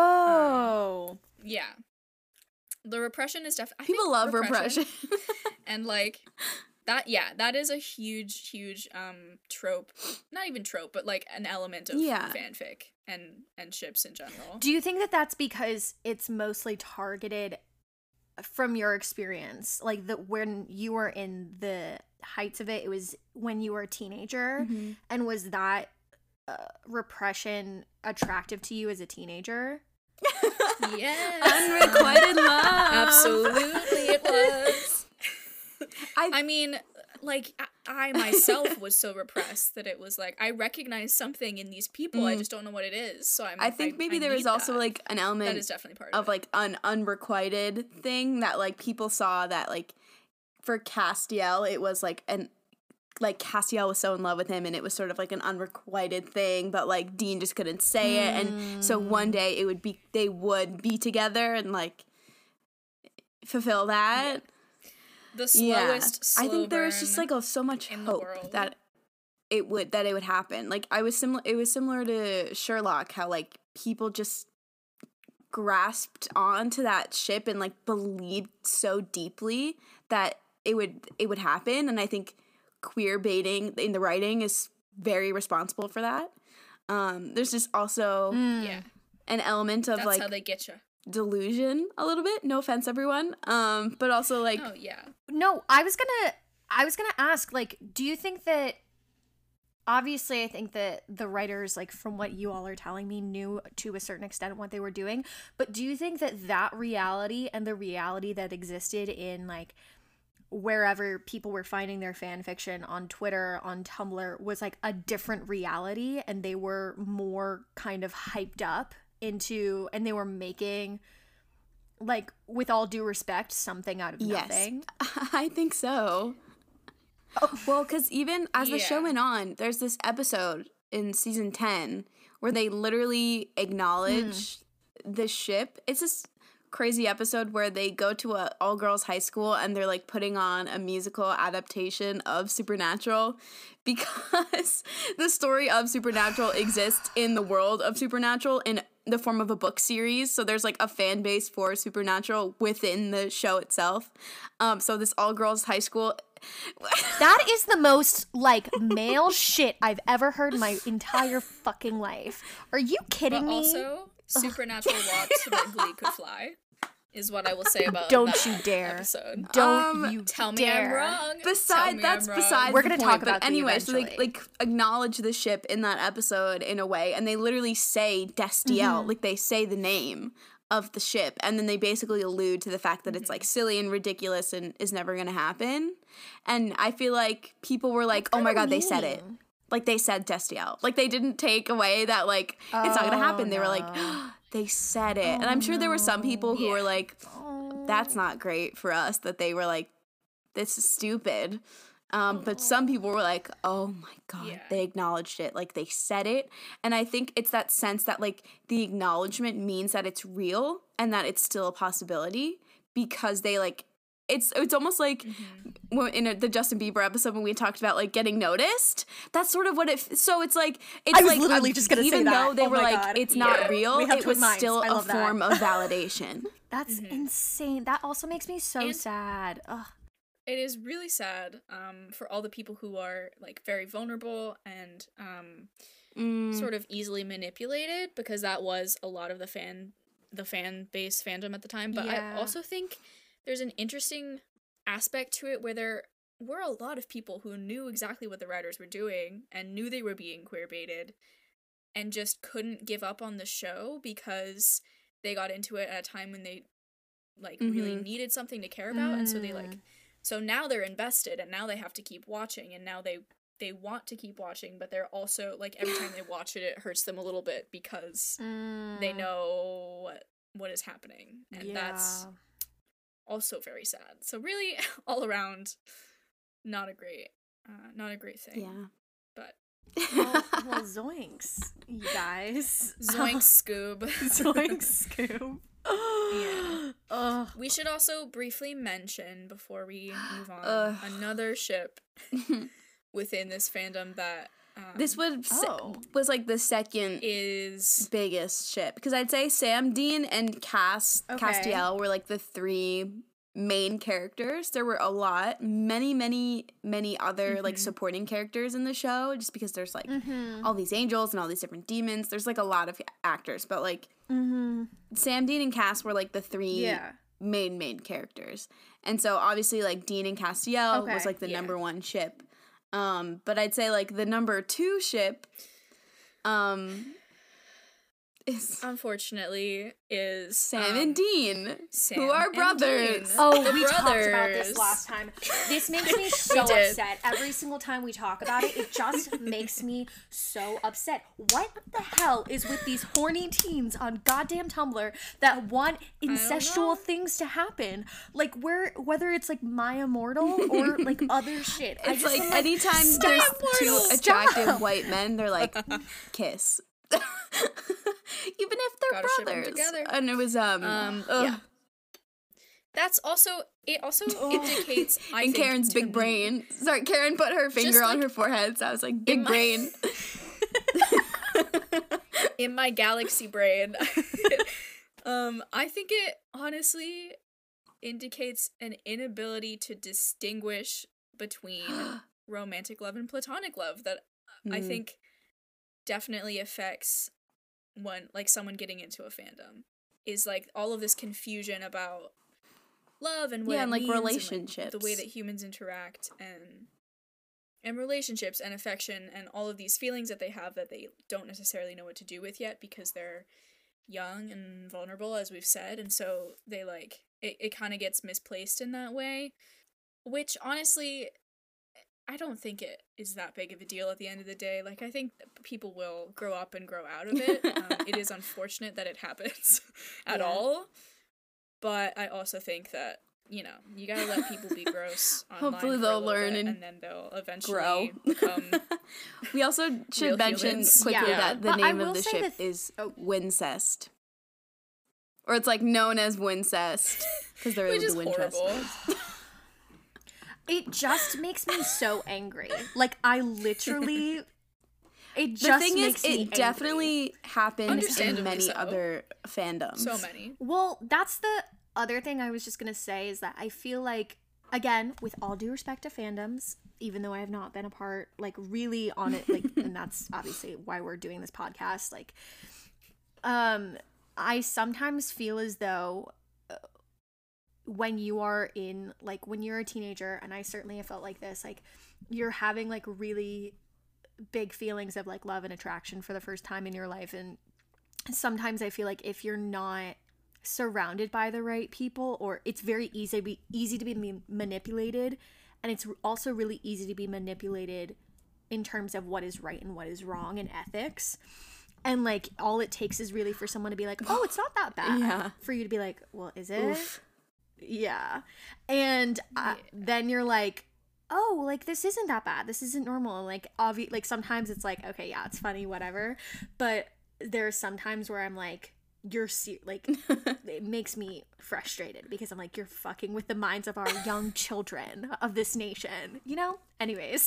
Oh. Yeah. The repression is definitely... People love repression. And, like... that is a huge trope. Not even trope, but like an element of fanfic and ships in general. Do you think that that's because it's mostly targeted from your experience? Like when you were in the heights of it, it was when you were a teenager, and was that repression attractive to you as a teenager? Yes. Unrequited love. Absolutely it was. I mean, like, I myself was so repressed that it was like, I recognize something in these people, I just don't know what it is, so I think maybe there was also, like, an element that is definitely part of like, an unrequited thing that, like, people saw that, like, for Castiel, it was, like, Castiel was so in love with him, and it was sort of, like, an unrequited thing, but, like, Dean just couldn't say it, and so one day they would be together and, like, fulfill that. Yeah. The slowest slow I think there was just like so much hope that it would happen. Like it was similar to Sherlock, how like people just grasped onto that ship and like believed so deeply that it would happen. And I think queer baiting in the writing is very responsible for that. There's just also an element of that's how they get you. Delusion a little bit, no offense everyone, but also like no, I was gonna ask, like, do you think that, obviously I think that the writers, like, from what you all are telling me, knew to a certain extent what they were doing, but do you think that reality and the reality that existed in, like, wherever people were finding their fan fiction, on Twitter, on Tumblr, was like a different reality, and they were more kind of hyped up into, and they were making, like, with all due respect, something out of nothing? I think so. Well, because even as the show went on, there's this episode in season 10 where they literally acknowledge the ship. It's this crazy episode where they go to a all-girls high school and they're like putting on a musical adaptation of Supernatural because the story of Supernatural exists in the world of Supernatural in the form of a book series. So there's like a fan base for Supernatural within the show itself. So this all-girls high school... That is the most, like, male shit I've ever heard in my entire fucking life. Are you kidding me? Also, Supernatural walked so that Glee could fly, is what I will say about Don't that you dare. episode. Don't you tell me dare. I'm wrong. Besides We're gonna talk about but anyway, so eventually. they like acknowledge the ship in that episode in a way, and they literally say Destiel, like they say the name of the ship, and then they basically allude to the fact that it's like silly and ridiculous and is never gonna happen. And I feel like people were like, "Oh my god, they said it!" Like they said Destiel. Like they didn't take away that like it's not gonna happen. They were like, they said it, and I'm sure there were some people who were like, "That's not great for us." That they were like, "This is stupid." But some people were like, oh my god, they acknowledged it. Like, they said it. And I think it's that sense that, like, the acknowledgement means that it's real and that it's still a possibility because they, like, it's almost like in the Justin Bieber episode when we talked about, like, getting noticed. That's sort of what so it's like, it's I was like, literally just gonna say that. Even though they were like, God. it's not real, it was still a that. form of validation. That's insane. That also makes me so sad. Ugh. It is really sad for all the people who are like very vulnerable and sort of easily manipulated, because that was a lot of the fan base fandom at the time. But I also think there's an interesting aspect to it where there were a lot of people who knew exactly what the writers were doing and knew they were being queer baited and just couldn't give up on the show because they got into it at a time when they like really needed something to care about, and so they like... So now they're invested, and now they have to keep watching, and now they want to keep watching, but they're also, like, every time they watch it, it hurts them a little bit because they know what is happening, and that's also very sad. So really, all around, not a great thing. Yeah. But Well, zoinks, you guys. Zoinks, Scoob. Zoinks, Scoob. Yeah. We should also briefly mention, before we move on, another ship within this fandom that this was like the second biggest ship, because I'd say Sam, Dean, and Castiel were like the three main characters. There were a lot, many other like supporting characters in the show, just because there's like all these angels and all these different demons. There's like a lot of actors, but like Sam, Dean, and Cass were like the three main characters. And so obviously like Dean and Castiel was like the number one ship. But I'd say like the number two ship is unfortunately Sam and Dean, who are brothers. We talked about this last time. This makes me so upset. Every single time we talk about it, it just makes me so upset. What the hell is with these horny teens on goddamn Tumblr that want incestual things to happen? Like, whether it's like My Immortal or like other shit. It's like anytime there's two attractive white men, they're like, kiss. Even if they're brothers. Together. And it was That's also indicates and Karen's big brain. Sorry, Karen put her finger on her forehead, so I was like, big brain. In my galaxy brain. I think it honestly indicates an inability to distinguish between romantic love and platonic love that I think definitely affects someone getting into a fandom, is like all of this confusion about love and what it means, relationships, and, like, the way that humans interact, and relationships and affection and all of these feelings that they have that they don't necessarily know what to do with yet because they're young and vulnerable, as we've said, and so they like it kind of gets misplaced in that way, which honestly I don't think it is that big of a deal at the end of the day. Like, I think people will grow up and grow out of it. It is unfortunate that it happens at all. But I also think that, you gotta let people be gross online. Hopefully they'll learn and then they'll eventually grow. Become We also should mention quickly that the name of the ship is Wincest. Or it's like known as Wincest. Because they're the Winchesters. It just makes me so angry. Like, I literally... It just makes me angry. The thing is, it definitely happens in many other fandoms. So many. Well, that's the other thing I was just going to say, is that I feel like, again, with all due respect to fandoms, even though I have not been a part, like, really on it, like, and that's obviously why we're doing this podcast, like, I sometimes feel as though... when you are in, like, when you're a teenager, and I certainly have felt like this, like, you're having, like, really big feelings of, like, love and attraction for the first time in your life, and sometimes I feel like if you're not surrounded by the right people, or it's very easy to be manipulated, and it's also really easy to be manipulated in terms of what is right and what is wrong in ethics. And, like, all it takes is really for someone to be like, oh, it's not that bad. For you to be like, well, is it? Oof. Yeah. And then you're like, oh, like, this isn't that bad. This isn't normal. And, like, like, sometimes it's like, okay, yeah, it's funny, whatever. But there's some times where I'm like, like, it makes me frustrated because I'm like, you're fucking with the minds of our young children of this nation, Anyways.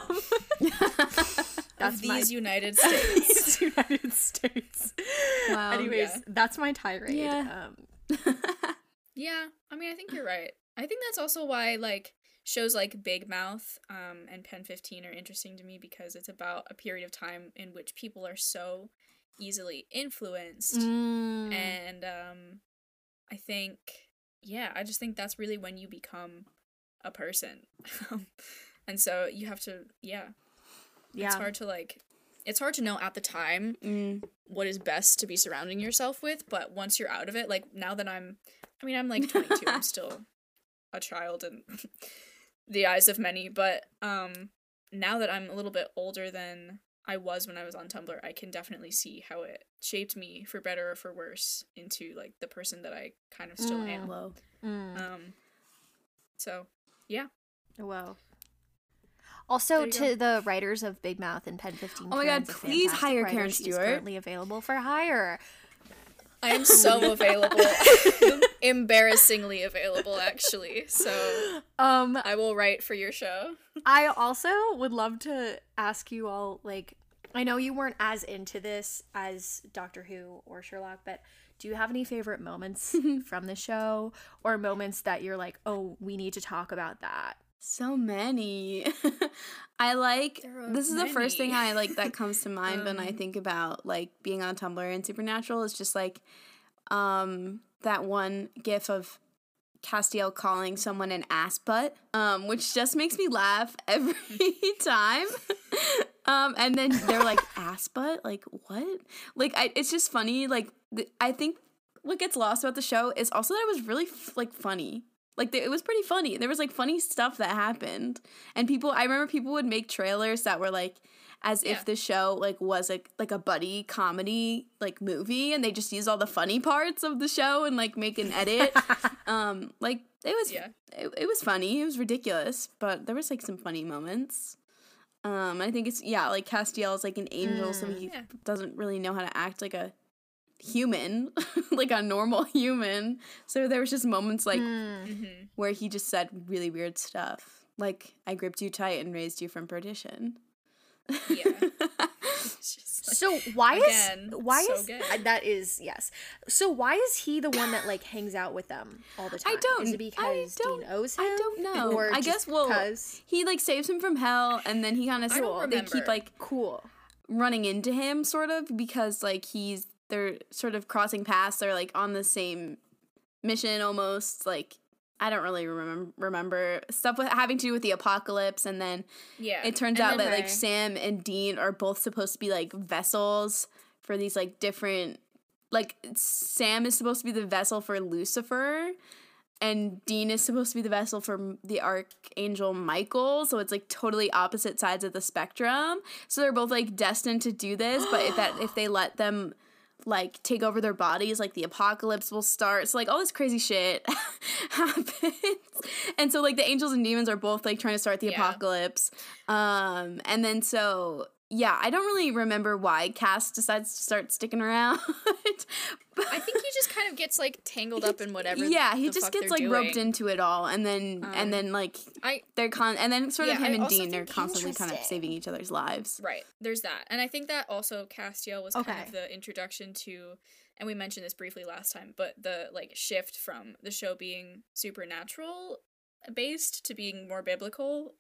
That's these United States. United States. Wow. Anyways, that's my tirade. Yeah. Yeah, I mean, I think you're right. I think that's also why, like, shows like Big Mouth and Pen 15 are interesting to me, because it's about a period of time in which people are so easily influenced. And I think, I just think that's really when you become a person. And so you have to, it's hard to, like, it's hard to know at the time what is best to be surrounding yourself with, but once you're out of it, like, now that I'm like 22, I'm still a child in the eyes of many, but now that I'm a little bit older than I was when I was on Tumblr, I can definitely see how it shaped me for better or for worse into, like, the person that I kind of still am. So, yeah. Wow. Also, to the writers of Big Mouth and Pen 15. Oh my god, please hire Karen Stewart. She's currently available for hire. I am so available. Embarrassingly available, actually. So I will write for your show. I also would love to ask you all, like, I know you weren't as into this as Doctor Who or Sherlock, but do you have any favorite moments from the show, or moments that you're like, oh, we need to talk about that? So many. I like, this is the first thing I like that comes to mind when I think about like being on Tumblr and Supernatural. It's just like that one gif of Castiel calling someone an ass butt, which just makes me laugh every time. And then they're like, ass butt? Like, what? Like, it's just funny. Like, I think what gets lost about the show is also that it was really funny. Like, it was pretty funny. There was, like, funny stuff that happened. And I remember people would make trailers that were, like, as if the show, like, was, like a buddy comedy, like, movie. And they just use all the funny parts of the show and, like, make an edit. Like, it was funny. It was ridiculous. But there was, like, some funny moments. I think it's, like, Castiel is, like, an angel, so he doesn't really know how to act like a human, like a normal human. So there was just moments like where he just said really weird stuff, like, I gripped you tight and raised you from perdition. So why is that is yes. So why is he the one that like hangs out with them all the time? Is it because Dean owes him? I don't know. Or I guess he like saves him from hell, and then he kind of they keep like running into him sort of because like they're sort of crossing paths. They're like on the same mission almost. Like, I don't really remember stuff having to do with the apocalypse, and then it turns out that like Sam and Dean are both supposed to be like vessels for these like different, like Sam is supposed to be the vessel for Lucifer, and Dean is supposed to be the vessel for the Archangel Michael. So it's like totally opposite sides of the spectrum. So they're both like destined to do this, but if they let them like take over their bodies, like the apocalypse will start. So like all this crazy shit happens, and so like the angels and demons are both like trying to start the apocalypse, and then I don't really remember why Cass decides to start sticking around. I think he just kind of gets like tangled up in whatever. Yeah, he just gets like roped into it all, and then like and then sort of him and Dean are constantly kind of saving each other's lives. Right, there's that, and I think that also Castiel was kind of the introduction to, and we mentioned this briefly last time, but the like shift from the show being supernatural based to being more biblical.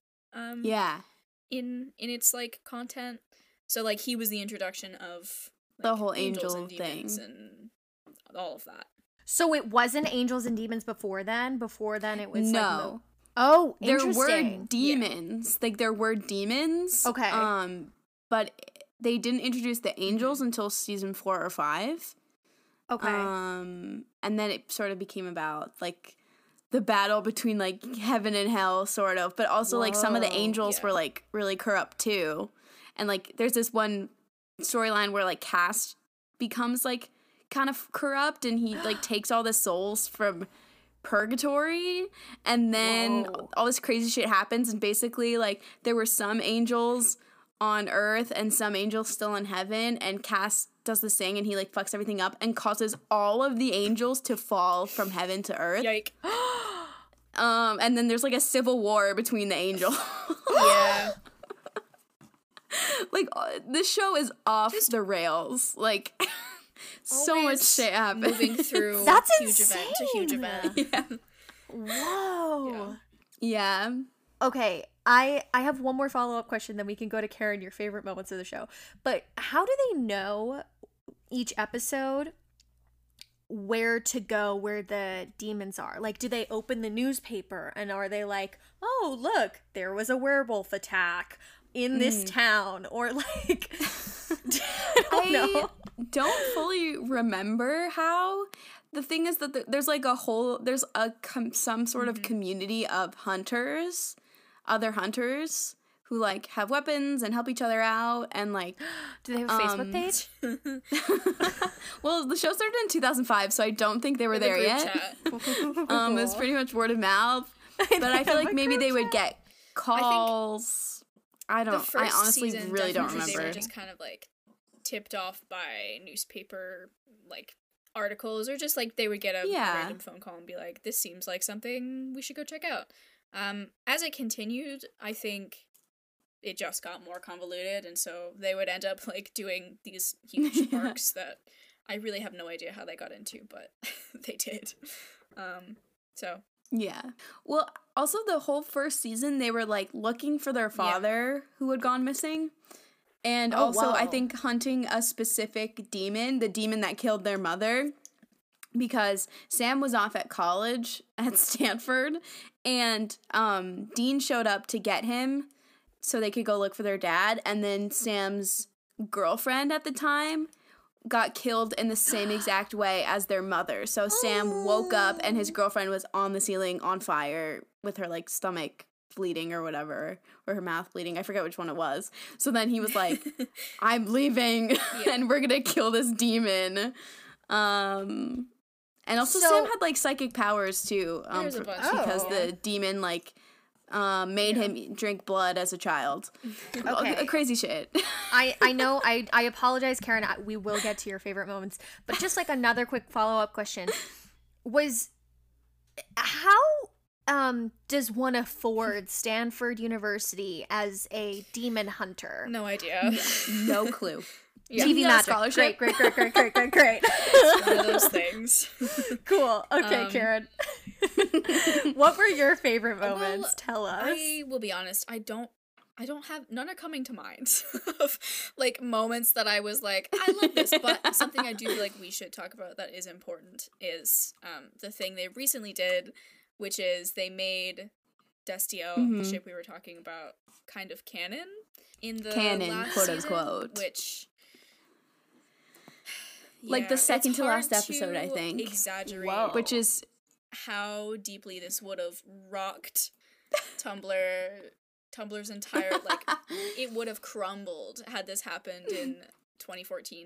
In its like content, so like he was the introduction of like, the whole angel and thing and all of that. So it wasn't angels and demons before then. Before then, it was no. Like, there were demons. Like there were demons. Okay. But they didn't introduce the angels until season 4 or 5. Okay. And then it sort of became about like the battle between like heaven and hell sort of, but also like some of the angels were like really corrupt too. And like there's this one storyline where like Cass becomes like kind of corrupt, and he like takes all the souls from purgatory, and then all this crazy shit happens, and basically like there were some angels on earth and some angels still in heaven, and Cass does this thing and he like fucks everything up and causes all of the angels to fall from heaven to earth. Yike. And then there's like a civil war between the angels. Yeah. Like this show is off the rails. Like so much shit happens. Moving through That's huge insane. event to huge event. Yeah. Whoa. Yeah. Okay, I have one more follow-up question, then we can go to Karen, your favorite moments of the show. But how do they know each episode where to go, where the demons are? Like, do they open the newspaper and are they like, oh, look, there was a werewolf attack in this town? Or like, I don't fully remember how. The thing is that there's like some sort of community of hunters, other hunters who like have weapons and help each other out, and like do they have a Facebook page? Well, the show started in 2005, so I don't think they were there yet. It was pretty much word of mouth, but I feel like maybe they would get calls I honestly really don't remember. They were just kind of like tipped off by newspaper like articles, or just like they would get a random phone call and be like, this seems like something we should go check out. As it continued, I think it just got more convoluted, and so they would end up like doing these huge arcs that I really have no idea how they got into, but they did. So yeah. Well, also the whole first season they were like looking for their father who had gone missing. And I think hunting a specific demon, the demon that killed their mother, because Sam was off at college at Stanford, and Dean showed up to get him so they could go look for their dad, and then Sam's girlfriend at the time got killed in the same exact way as their mother. So Sam woke up and his girlfriend was on the ceiling on fire with her like stomach bleeding or whatever, or her mouth bleeding. I forget which one it was. So then he was like, I'm leaving and we're gonna kill this demon. And also Sam had like psychic powers too, because the demon like made him drink blood as a child. Okay. Crazy shit. I know, I apologize, Karen. We will get to your favorite moments. But just like another quick follow-up question. How does one afford Stanford University as a demon hunter? No idea. No clue. Yeah. TV magic. Scholarship. Great. It's one of those things. Cool. Okay, Karen. What were your favorite moments? Well, Tell us. I will be honest, I don't have, none are coming to mind of like moments that I was like, I love this, but something I do feel like we should talk about that is important is the thing they recently did, which is they made Destiel, the ship we were talking about, kind of canon in the last quote season, unquote, which like the second to last episode, I think. Exaggerate, which is how deeply this would have rocked Tumblr's entire, like, it would have crumbled had this happened in 2013.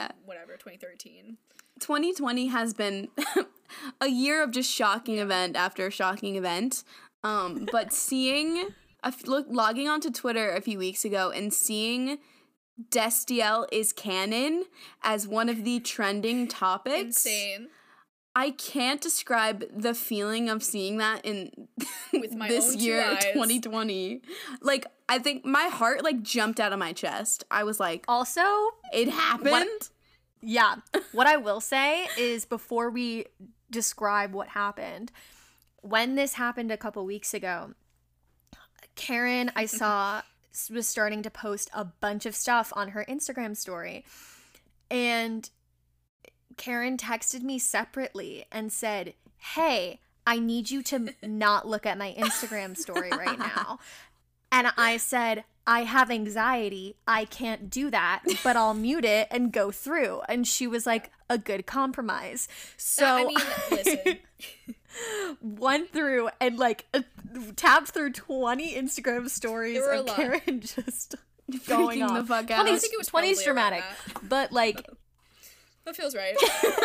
2020 has been a year of just shocking event after shocking event. But logging onto Twitter a few weeks ago and seeing Destiel is canon as one of the trending topics. Insane. I can't describe the feeling of seeing that in with my this own year, 2020. Like, I think my heart like jumped out of my chest. I was like, also, it happened. What I will say is, before we describe what happened, when this happened a couple weeks ago, Karen, I saw, was starting to post a bunch of stuff on her Instagram story, and Karen texted me separately and said, hey, I need you to not look at my Instagram story right now. And I said, I have anxiety. I can't do that, but I'll mute it and go through. And she was like, a good compromise. So I mean, listen. Went through and like tabbed through 20 Instagram stories of Karen just going off. The fuck out. I think it was 20's dramatic, but like that feels right.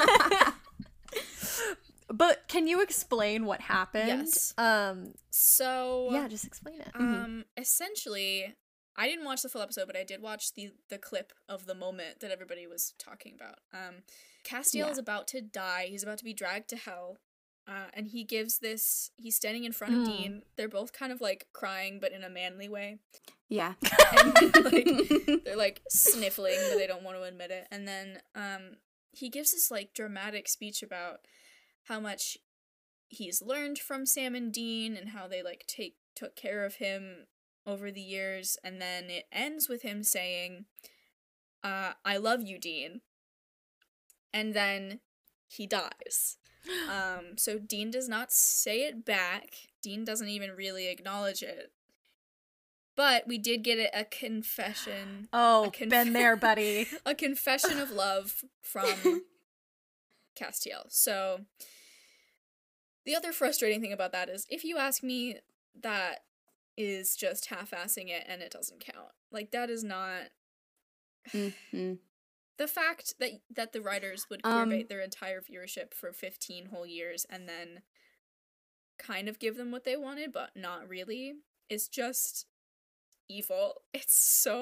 But can you explain what happened? Yes. So yeah, just explain it. Essentially, I didn't watch the full episode, but I did watch the clip of the moment that everybody was talking about. Castiel is about to die. He's about to be dragged to hell. And he gives this, he's standing in front of Dean. They're both kind of like crying, but in a manly way. Yeah. And like, they're like sniffling, but they don't want to admit it. And then he gives this like dramatic speech about how much he's learned from Sam and Dean and how they like took care of him over the years. And then it ends with him saying, I love you, Dean. And then he dies. So Dean does not say it back. Dean doesn't even really acknowledge it. But we did get a confession. Oh, been there, buddy. A confession of love from Castiel. So the other frustrating thing about that is, if you ask me, that is just half-assing it and it doesn't count. Like, that is not... The fact that the writers would queerbait their entire viewership for 15 whole years and then kind of give them what they wanted, but not really, is just evil. It's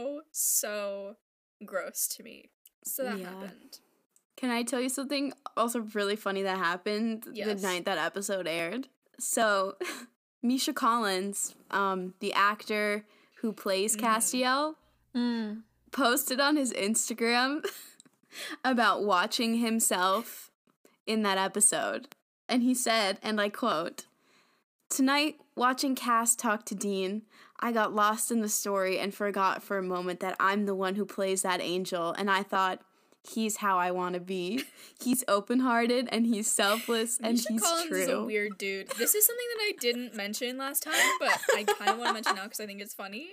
so gross to me. So that happened. Can I tell you something also really funny that happened the night that episode aired? So, Misha Collins, the actor who plays Castiel, posted on his Instagram about watching himself in that episode. And he said, and I quote, "Tonight, watching Cass talk to Dean, I got lost in the story and forgot for a moment that I'm the one who plays that angel, and I thought, he's how I want to be. He's open-hearted, and he's selfless, and Misha he's Collins true." is a weird dude. This is something that I didn't mention last time, but I kind of want to mention now because I think it's funny.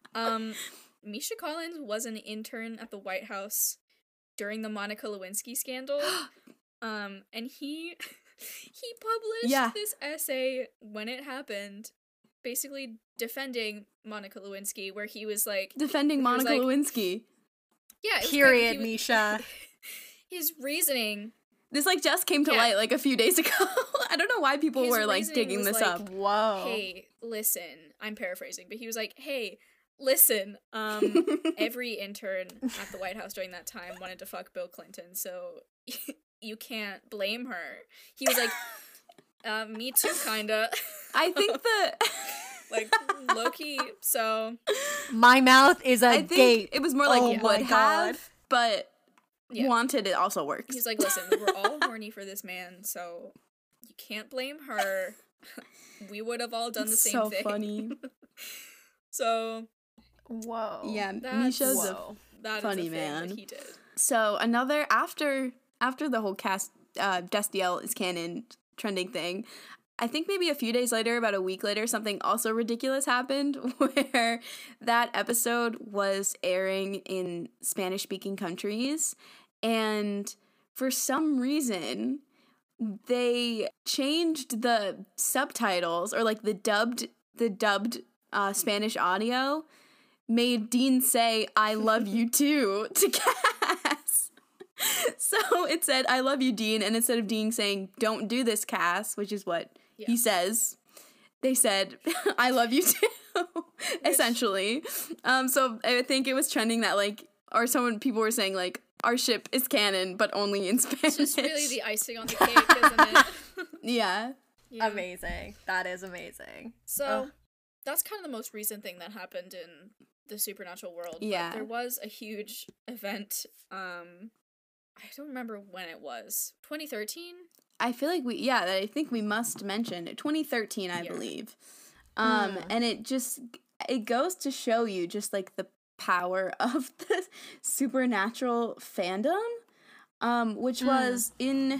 Misha Collins was an intern at the White House during the Monica Lewinsky scandal, and he published this essay when it happened, basically defending Monica Lewinsky, where he was like... Defending Monica Lewinsky. Yeah, period, Misha. His reasoning... This, like, just came to light, like, a few days ago. I don't know why people were, like, digging this like, up. Whoa. Hey, listen. I'm paraphrasing, but he was like, hey, listen. Every intern at the White House during that time wanted to fuck Bill Clinton, so you can't blame her. He was like, me too, kinda. I think like, low-key, so... My mouth is a gate. It was more like would have, but wanted it also works. He's like, listen, we're all horny for this man, so you can't blame her. We would have all done the same thing. So funny. So... Whoa. Yeah, Misha's a funny man. That he did. So another, after the whole Destiel is canon trending thing, I think maybe a few days later, about a week later, something also ridiculous happened where that episode was airing in Spanish-speaking countries, and for some reason, they changed the subtitles, or like the dubbed Spanish audio, made Dean say, "I love you too," to Cass. So it said, "I love you, Dean," and instead of Dean saying, "Don't do this, Cass," which is what he says, they said, "I love you too," essentially. So I think it was trending that, like, or people were saying, like, our ship is canon, but only in Spanish. It's just really the icing on the cake, isn't it? Yeah. Amazing. That is amazing. So, that's kind of the most recent thing that happened in the supernatural world. Yeah. But there was a huge event, I don't remember when it was. 2013? I feel like I think we must mention it. 2013, I believe. And it goes to show you just, like, the power of the supernatural fandom, which was in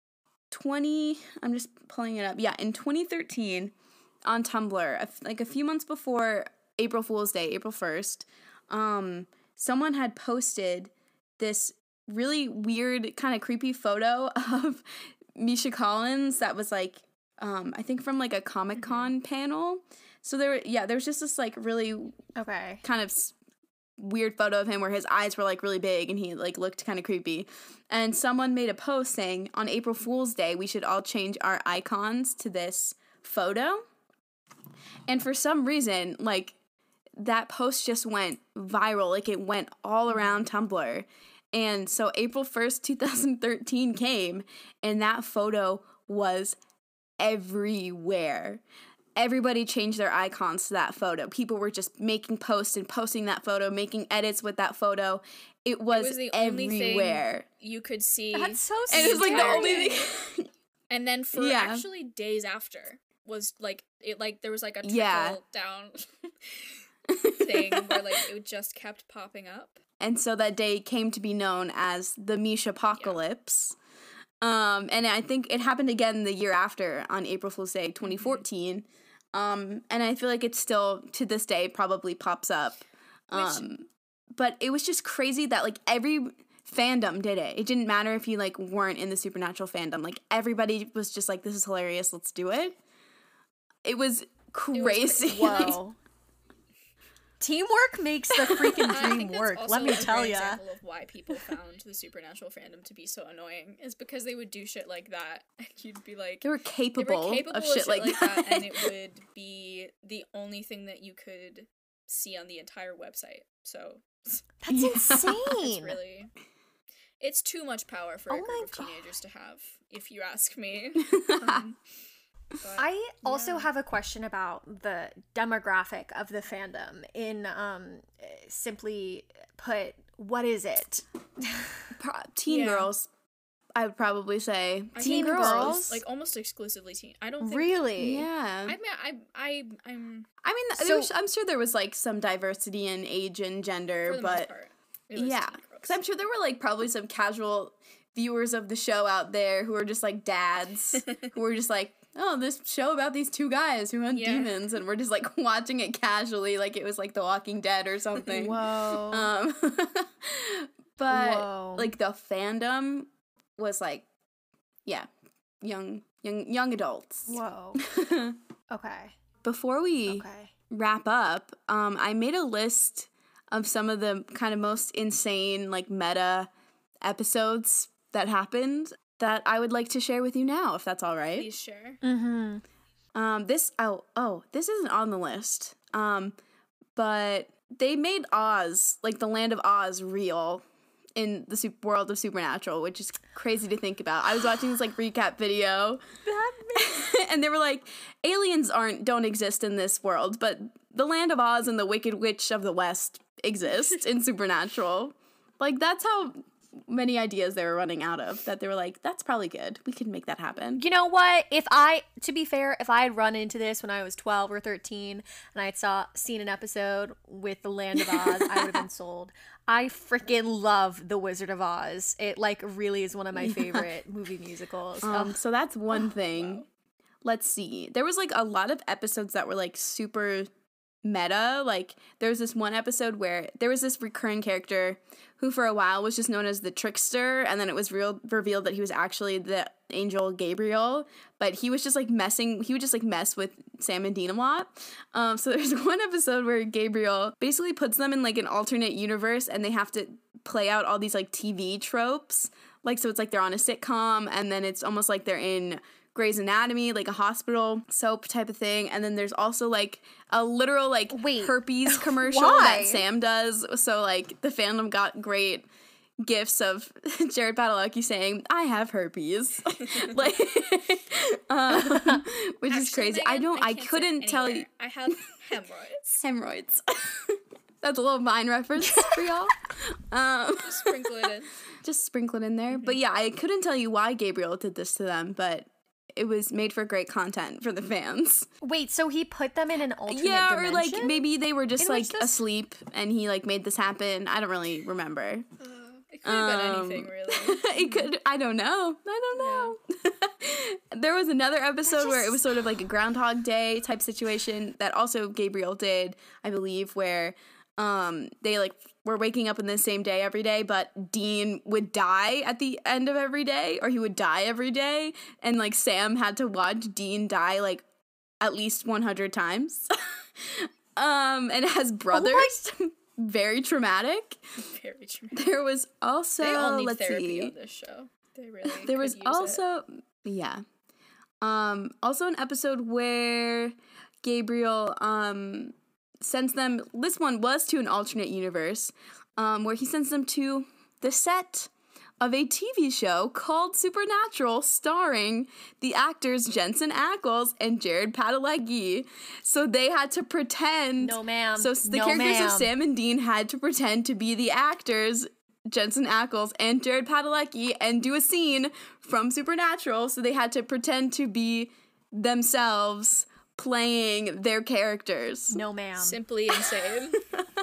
I'm just pulling it up. Yeah, in 2013 on Tumblr, like a few months before April Fool's Day, April 1st, someone had posted this really weird, kind of creepy photo of Misha Collins that was, like, I think from, like, a Comic-Con panel. So there was just this, like, really kind of weird photo of him where his eyes were, like, really big and he, like, looked kind of creepy. And someone made a post saying, on April Fool's Day, we should all change our icons to this photo. And for some reason, like, that post just went viral. Like, it went all around Tumblr. And so April 1st, 2013 came, and that photo was everywhere. Everybody changed their icons to that photo. People were just making posts and posting that photo, making edits with that photo. It was the everywhere. Only thing you could see. That's so and it was, like, the only thing. And then for actually days after was, like, there was, like, a trickle down thing where, like, it just kept popping up. And so that day came to be known as the Mishapocalypse. And I think it happened again the year after, on April Fool's Day, 2014. And I feel like it still, to this day, probably pops up. But it was just crazy that, like, every fandom did it. It didn't matter if you, like, weren't in the supernatural fandom. Like, everybody was just like, this is hilarious, let's do it. It was crazy. Whoa. Teamwork makes the freaking dream work, let me tell ya. Example of why people found the supernatural fandom to be so annoying is because they would do shit like that, and you'd be like, they were capable of shit like that, and it would be the only thing that you could see on the entire website. So That's insane. It's too much power for a group of teenagers to have, if you ask me. I also have a question about the demographic of the fandom. In simply put, what is it? Teen girls, I would probably say. Teen girls? Like almost exclusively teen. I don't think really. Yeah. I'm sure there was like some diversity in age and gender, but yeah, because I'm sure there were like probably some casual viewers of the show out there who were just like dads who were just like, oh, this show about these two guys who hunt demons, and we're just like watching it casually like it was like The Walking Dead or something. Whoa. But like the fandom was like, yeah, young adults. Whoa. Okay. Before we wrap up, I made a list of some of the kind of most insane like meta episodes that happened that I would like to share with you now, if that's all right. Please share. Mm-hmm. This isn't on the list. But they made Oz, like the land of Oz, real in the world of Supernatural, which is crazy to think about. I was watching this like recap video, and they were like, aliens don't exist in this world, but the land of Oz and the Wicked Witch of the West exist in Supernatural. Like, that's how many ideas they were running out of, that they were like, that's probably good. We can make that happen. You know what? To be fair, if I had run into this when I was 12 or 13 and I had seen an episode with the Land of Oz, I would have been sold. I freaking love The Wizard of Oz. It like really is one of my favorite movie musicals. So that's one thing. Wow. Let's see. There was like a lot of episodes that were like super meta. Like there was this one episode where there was this recurring character who for a while was just known as the Trickster, and then it was revealed that he was actually the angel Gabriel, but he was just like he would just like mess with Sam and Dean a lot. So there's one episode where Gabriel basically puts them in like an alternate universe, and they have to play out all these like TV tropes. Like, so it's like they're on a sitcom, and then it's almost like they're in Grey's Anatomy, like a hospital soap type of thing. And then there's also like a literal like herpes commercial that Sam does. So like the fandom got great gifs of Jared Padalecki saying, I have herpes. Like, which is crazy. Megan, I couldn't tell you. I have hemorrhoids. Hemorrhoids. That's a little Vine reference for y'all. Just sprinkle it in. Just sprinkle it in there. Mm-hmm. But yeah, I couldn't tell you why Gabriel did this to them, but it was made for great content for the fans. Wait, so he put them in an alternate dimension? Or like maybe they were just like asleep and he like made this happen. I don't really remember. It could have been anything, really. It could. I don't know. Yeah. There was another episode where it was sort of like a Groundhog Day type situation that also Gabriel did, I believe, where they like were waking up in the same day every day, but Dean would die at the end of every day, or he would die every day, and like Sam had to watch Dean die like at least 100 times. And it has brothers. Very traumatic. Very traumatic. There was also, they all need therapy on this show. They really there was also also an episode where Gabriel sends them, this one was to an alternate universe, where he sends them to the set of a TV show called Supernatural, starring the actors Jensen Ackles and Jared Padalecki. So they had to pretend. No, ma'am. So the characters of Sam and Dean had to pretend to be the actors Jensen Ackles and Jared Padalecki and do a scene from Supernatural. So they had to pretend to be themselves playing their characters. No, ma'am. Simply insane.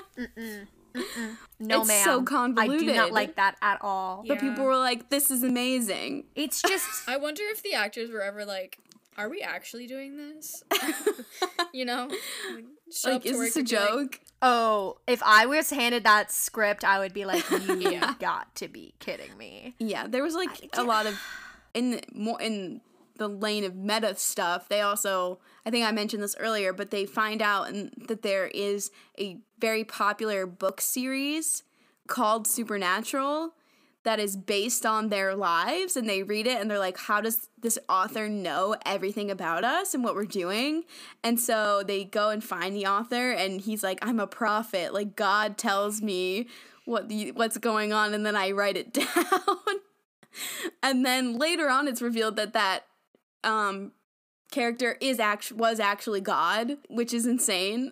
No, it's ma'am. So convoluted. I do not like that at all. But people were like, this is amazing. It's just... I wonder if the actors were ever like, are we actually doing this? You know? Like, is this a joke? Like, oh, if I was handed that script, I would be like, you got to be kidding me. Yeah, there was like a lot of... In the lane of meta stuff, they also, I think I mentioned this earlier, but they find out that there is a very popular book series called Supernatural that is based on their lives, and they read it and they're like, how does this author know everything about us and what we're doing? And so they go and find the author, and he's like, I'm a prophet. Like, God tells me what's going on, and then I write it down. And then later on, it's revealed that character was actually God, which is insane.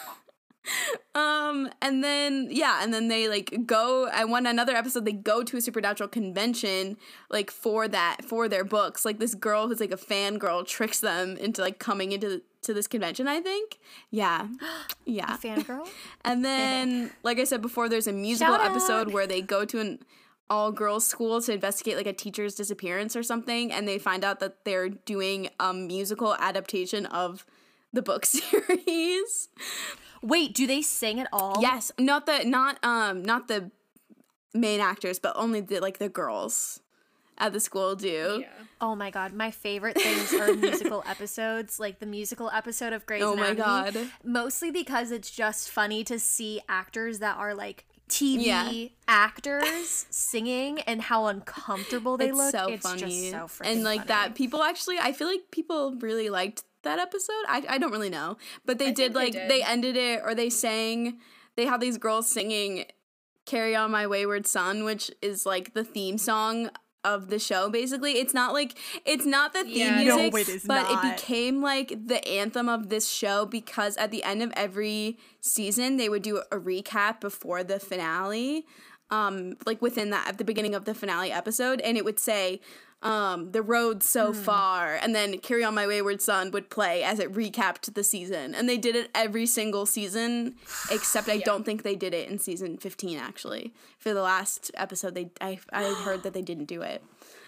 And then they like go, I want another episode, they go to a supernatural convention like for their books. Like this girl who's like a fangirl tricks them into like coming into this convention, I think. Yeah. Yeah. A fangirl? And then, like I said before, there's a musical episode where they go to an all-girls school to investigate like a teacher's disappearance or something, and they find out that they're doing a musical adaptation of the book series. Wait, do they sing at all? Yes, not the main actors, but only the girls at the school do. Yeah. Oh my god, my favorite things are musical episodes, like the musical episode of Grey's Anatomy. Oh my god. Mostly because it's just funny to see actors that are like TV actors singing and how uncomfortable they look. So it's funny. Just so freaking and like funny. that, people actually, I feel like people really liked that episode. I don't really know, but they did. They ended it, or they had these girls singing "Carry On My Wayward Son," which is like the theme song of the show. Basically, it's not the theme music, no, it is but not. it became like the anthem of this show, because at the end of every season they would do a recap before the finale, like within that, at the beginning of the finale episode, and it would say the road so far, and then Carry On My Wayward Son would play as it recapped the season. And they did it every single season, except I don't think they did it in season 15, actually. For the last episode, I heard that they didn't do it.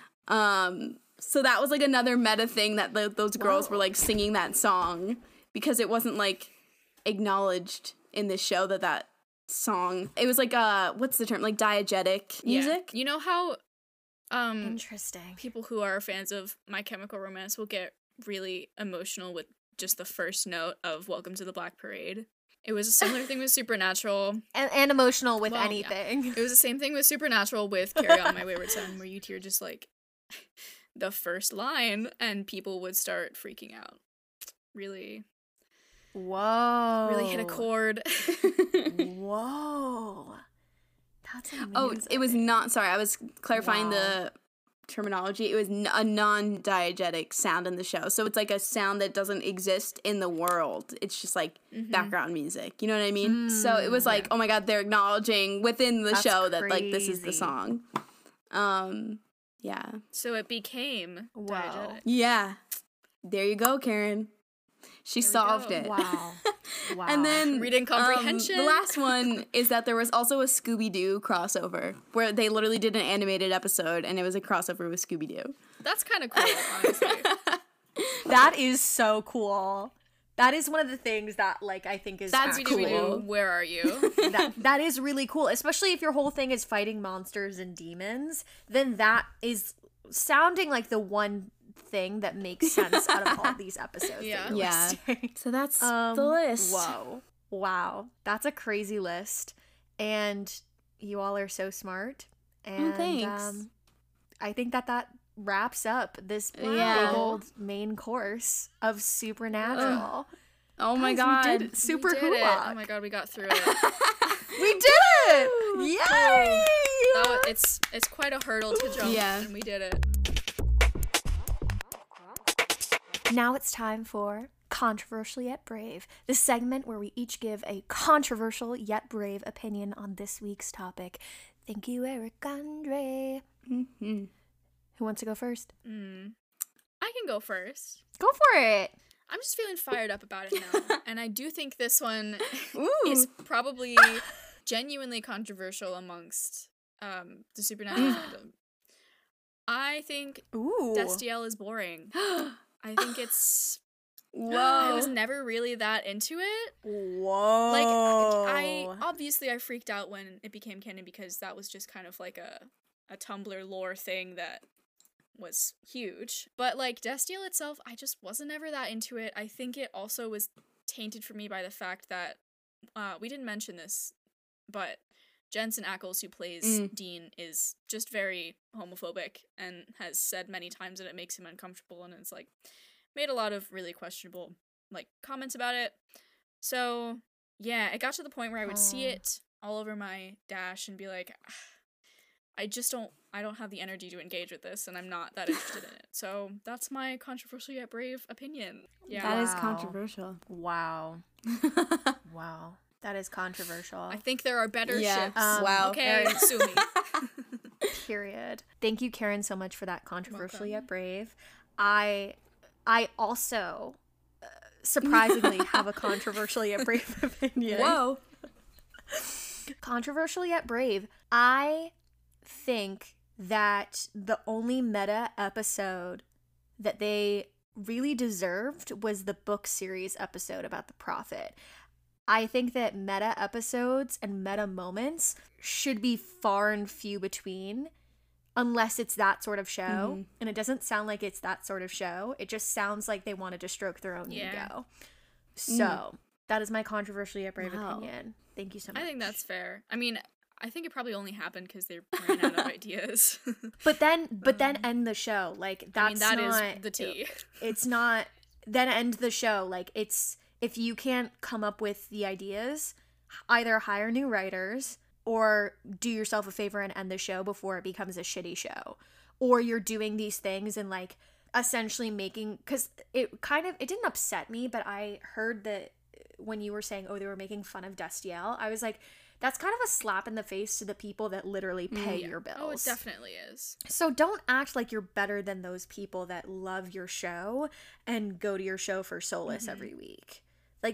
So that was like another meta thing, that those girls were like singing that song, because it wasn't like acknowledged in this show that song, it was like what's the term, like diegetic music. You know how Interesting. people who are fans of My Chemical Romance will get really emotional with just the first note of Welcome to the Black Parade. It was a similar thing with Supernatural. And emotional with Well, anything. It was the same thing with Supernatural with Carry On My Wayward Son, where you'd hear just like the first line and people would start freaking out. Really Whoa. hit a chord. Whoa. That's amazing. Oh, it was not, sorry, I was clarifying the terminology. It was a non-diegetic sound in the show. So it's like a sound that doesn't exist in the world. It's just like background music. You know what I mean? So it was like, oh my god, they're acknowledging within the show that like this is the song. Yeah. So it became diegetic. Yeah. There you go, Karen. She solved it. Wow. Wow. And then Reading comprehension. the last one is that there was also a Scooby-Doo crossover where they literally did an animated episode, and it was a crossover with Scooby-Doo. That's kind of cool, honestly. That is so cool. That is one of the things that, like, I think is That's actually cool. Where are you? that is really cool, especially if your whole thing is fighting monsters and demons. Then that is sounding like the one thing that makes sense out of all these episodes. Yeah. So that's the list. Whoa. Wow. That's a crazy list. And you all are so smart. And thanks. I think that wraps up this big old main course of Supernatural. Oh my Guys, god. we did Super We did it. Huwak. Oh my god, we got through it. We did it! Yay! It's quite a hurdle to jump, and we did it. Now it's time for Controversial Yet Brave, the segment where we each give a controversial yet brave opinion on this week's topic. Thank you, Eric Andre. Mm-hmm. Who wants to go first? I can go first. Go for it. I'm just feeling fired up about it now. And I do think this one Ooh. is probably genuinely controversial amongst the Supernatural fandom. I think Ooh. Destiel is boring. I think it's... Whoa. I was never really that into it. Whoa. Like, I freaked out when it became canon because that was just kind of like a Tumblr lore thing that was huge. But, like, Destiel itself, I just wasn't ever that into it. I think it also was tainted for me by the fact that, we didn't mention this, but Jensen Ackles, who plays Dean, is just very homophobic and has said many times that it makes him uncomfortable, and it's like made a lot of really questionable like comments about it. So yeah, it got to the point where I would see it all over my dash and be like, I don't have the energy to engage with this, and I'm not that interested in it. So that's my controversial yet brave opinion. Yeah, that is controversial. Wow. Wow. That is controversial. I think there are better ships. Wow. Okay, sue me. Period. Thank you, Karen, so much for that controversial yet brave. I also surprisingly have a controversial yet brave opinion. Whoa. Controversial yet brave. I think that the only meta episode that they really deserved was the book series episode about the Prophet. I think that meta episodes and meta moments should be far and few between unless it's that sort of show. And it doesn't sound like it's that sort of show. It just sounds like they wanted to stroke their own ego. So that is my controversial yet brave opinion. Thank you so much. I think that's fair. I mean, I think it probably only happened because they ran out of ideas. But then end the show. Like, that's that not, is the tea. It's not, then end the show. Like, it's, if you can't come up with the ideas, either hire new writers or do yourself a favor and end the show before it becomes a shitty show. Or you're doing these things and, like, essentially making, because it didn't upset me, but I heard that when you were saying, oh, they were making fun of Destiel, I was like, that's kind of a slap in the face to the people that literally pay your bills. Oh, it definitely is. So don't act like you're better than those people that love your show and go to your show for solace every week. Like,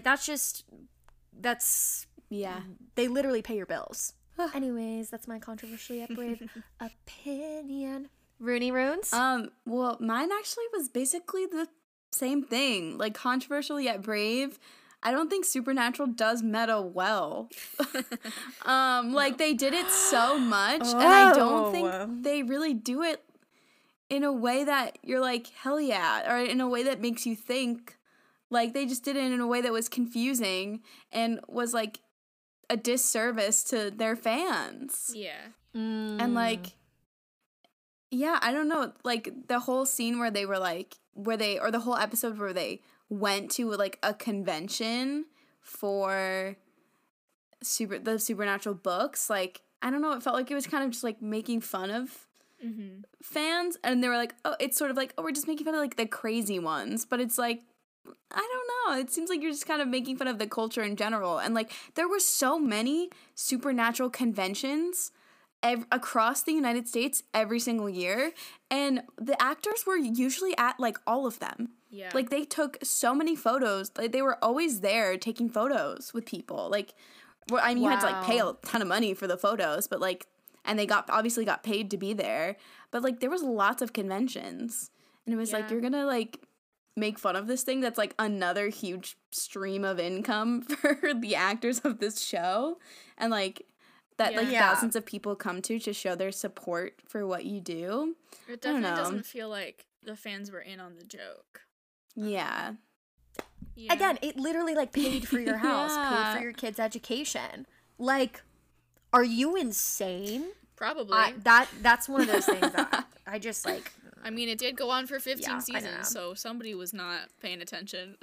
they literally pay your bills. Anyways, that's my controversial yet brave opinion. Rooney Runes? Well, mine actually was basically the same thing. Like, controversial yet brave. I don't think Supernatural does meta well. Like, they did it so much, and I don't think they really do it in a way that you're like, hell yeah, or in a way that makes you think. Like, they just did it in a way that was confusing and was, like, a disservice to their fans. Yeah. And, like, yeah, I don't know. Like, the whole scene where they were, like, or the whole episode where they went to, like, a convention for the Supernatural books, like, I don't know, it felt like it was kind of just, like, making fun of fans, and they were like, oh, it's sort of like, oh, we're just making fun of, like, the crazy ones, but it's like, I don't know, it seems like you're just kind of making fun of the culture in general, and, like, there were so many Supernatural conventions across the United States every single year, and the actors were usually at, like, all of them. Yeah. Like, they took so many photos. Like, they were always there taking photos with people. Like, well, I mean, you had to, like, pay a ton of money for the photos, but, like, and they obviously got paid to be there. But, like, there was lots of conventions. And it was like, you're gonna, like, make fun of this thing that's, like, another huge stream of income for the actors of this show. And, like, that, like, thousands of people come to show their support for what you do. It definitely doesn't feel like the fans were in on the joke. Yeah. Again, it literally, like, paid for your house, paid for your kids' education. Like, are you insane? Probably. That's one of those things that I just, like... I mean, it did go on for 15 seasons, so somebody was not paying attention.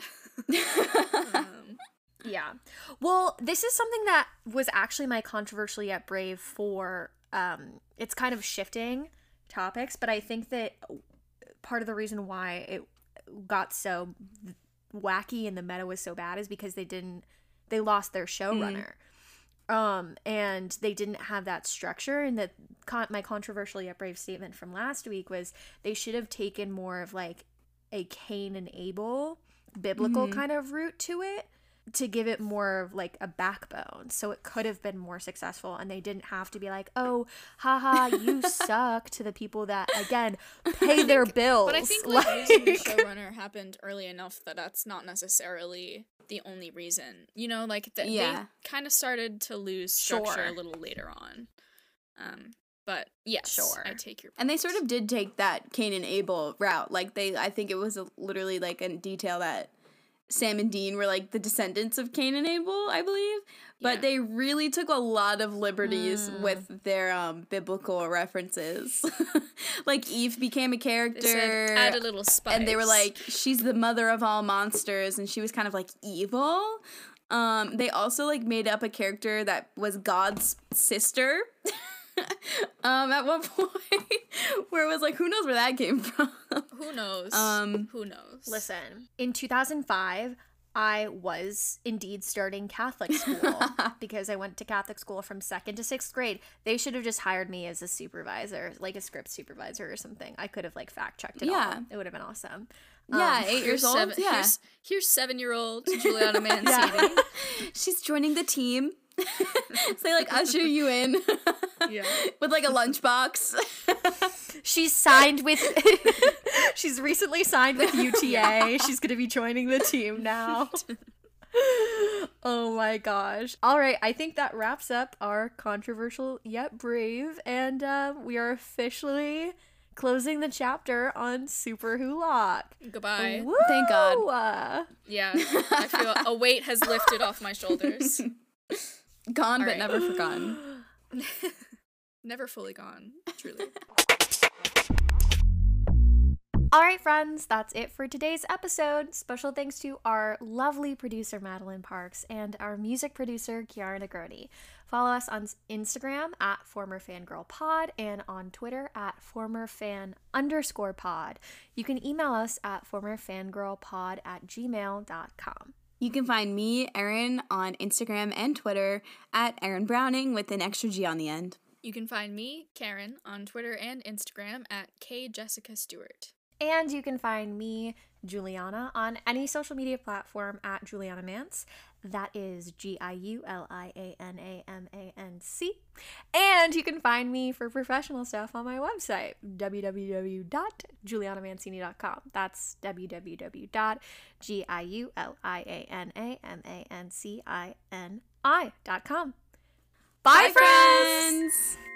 Yeah. Well, this is something that was actually my controversial yet brave for, it's kind of shifting topics, but I think that part of the reason why it got so wacky and the meta was so bad is because they lost their showrunner. And they didn't have that structure, and that my controversial yet brave statement from last week was they should have taken more of, like, a Cain and Abel biblical kind of route to it to give it more of, like, a backbone, so it could have been more successful, and they didn't have to be like, oh, haha, you suck, to the people that, again, pay their bills. But I think, like, losing the showrunner happened early enough that that's not necessarily the only reason. You know, like, they kind of started to lose structure a little later on. But yes, I take your point. And they sort of did take that Cain and Abel route. Like, I think it was literally, like, a detail that Sam and Dean were like the descendants of Cain and Abel, I believe. But they really took a lot of liberties with their biblical references. Like Eve became a character. They said, add a little spice. And they were like, she's the mother of all monsters, and she was kind of like evil. They also like made up a character that was God's sister. At one point, where it was like, who knows where that came from? Who knows? Who knows? Listen, in 2005, I was indeed starting Catholic school because I went to Catholic school from 2nd to 6th grade. They should have just hired me as a supervisor, like a script supervisor or something. I could have like fact checked it all. It would have been awesome. Yeah, 8 years old. Here's 7-year-old Juliana Mancini. She's joining the team. So they like usher you in. With like a lunchbox. She's signed with she's recently signed with UTA. She's gonna be joining the team now. Oh my gosh. All right, I think that wraps up our controversial yet brave, and we are officially closing the chapter on Super Hulock. Goodbye. Woo! Thank God. Yeah, I feel a weight has lifted off my shoulders. Gone but never forgotten. Never fully gone, truly. All right, friends, that's it for today's episode. Special thanks to our lovely producer, Madeline Parks, and our music producer, Kiara Negroni. Follow us on Instagram at formerfangirlpod and on Twitter at formerfan_pod. You can email us at formerfangirlpod@gmail.com. You can find me, Erin, on Instagram and Twitter at Erin Browning with an extra G on the end. You can find me, Karen, on Twitter and Instagram at KJessicaStewart. And you can find me, Juliana, on any social media platform at Juliana Mance. That is GIULIANAMANC. And you can find me for professional stuff on my website, www.julianamancini.com. That's www.GIULIANAMANCINI.com. Bye, friends!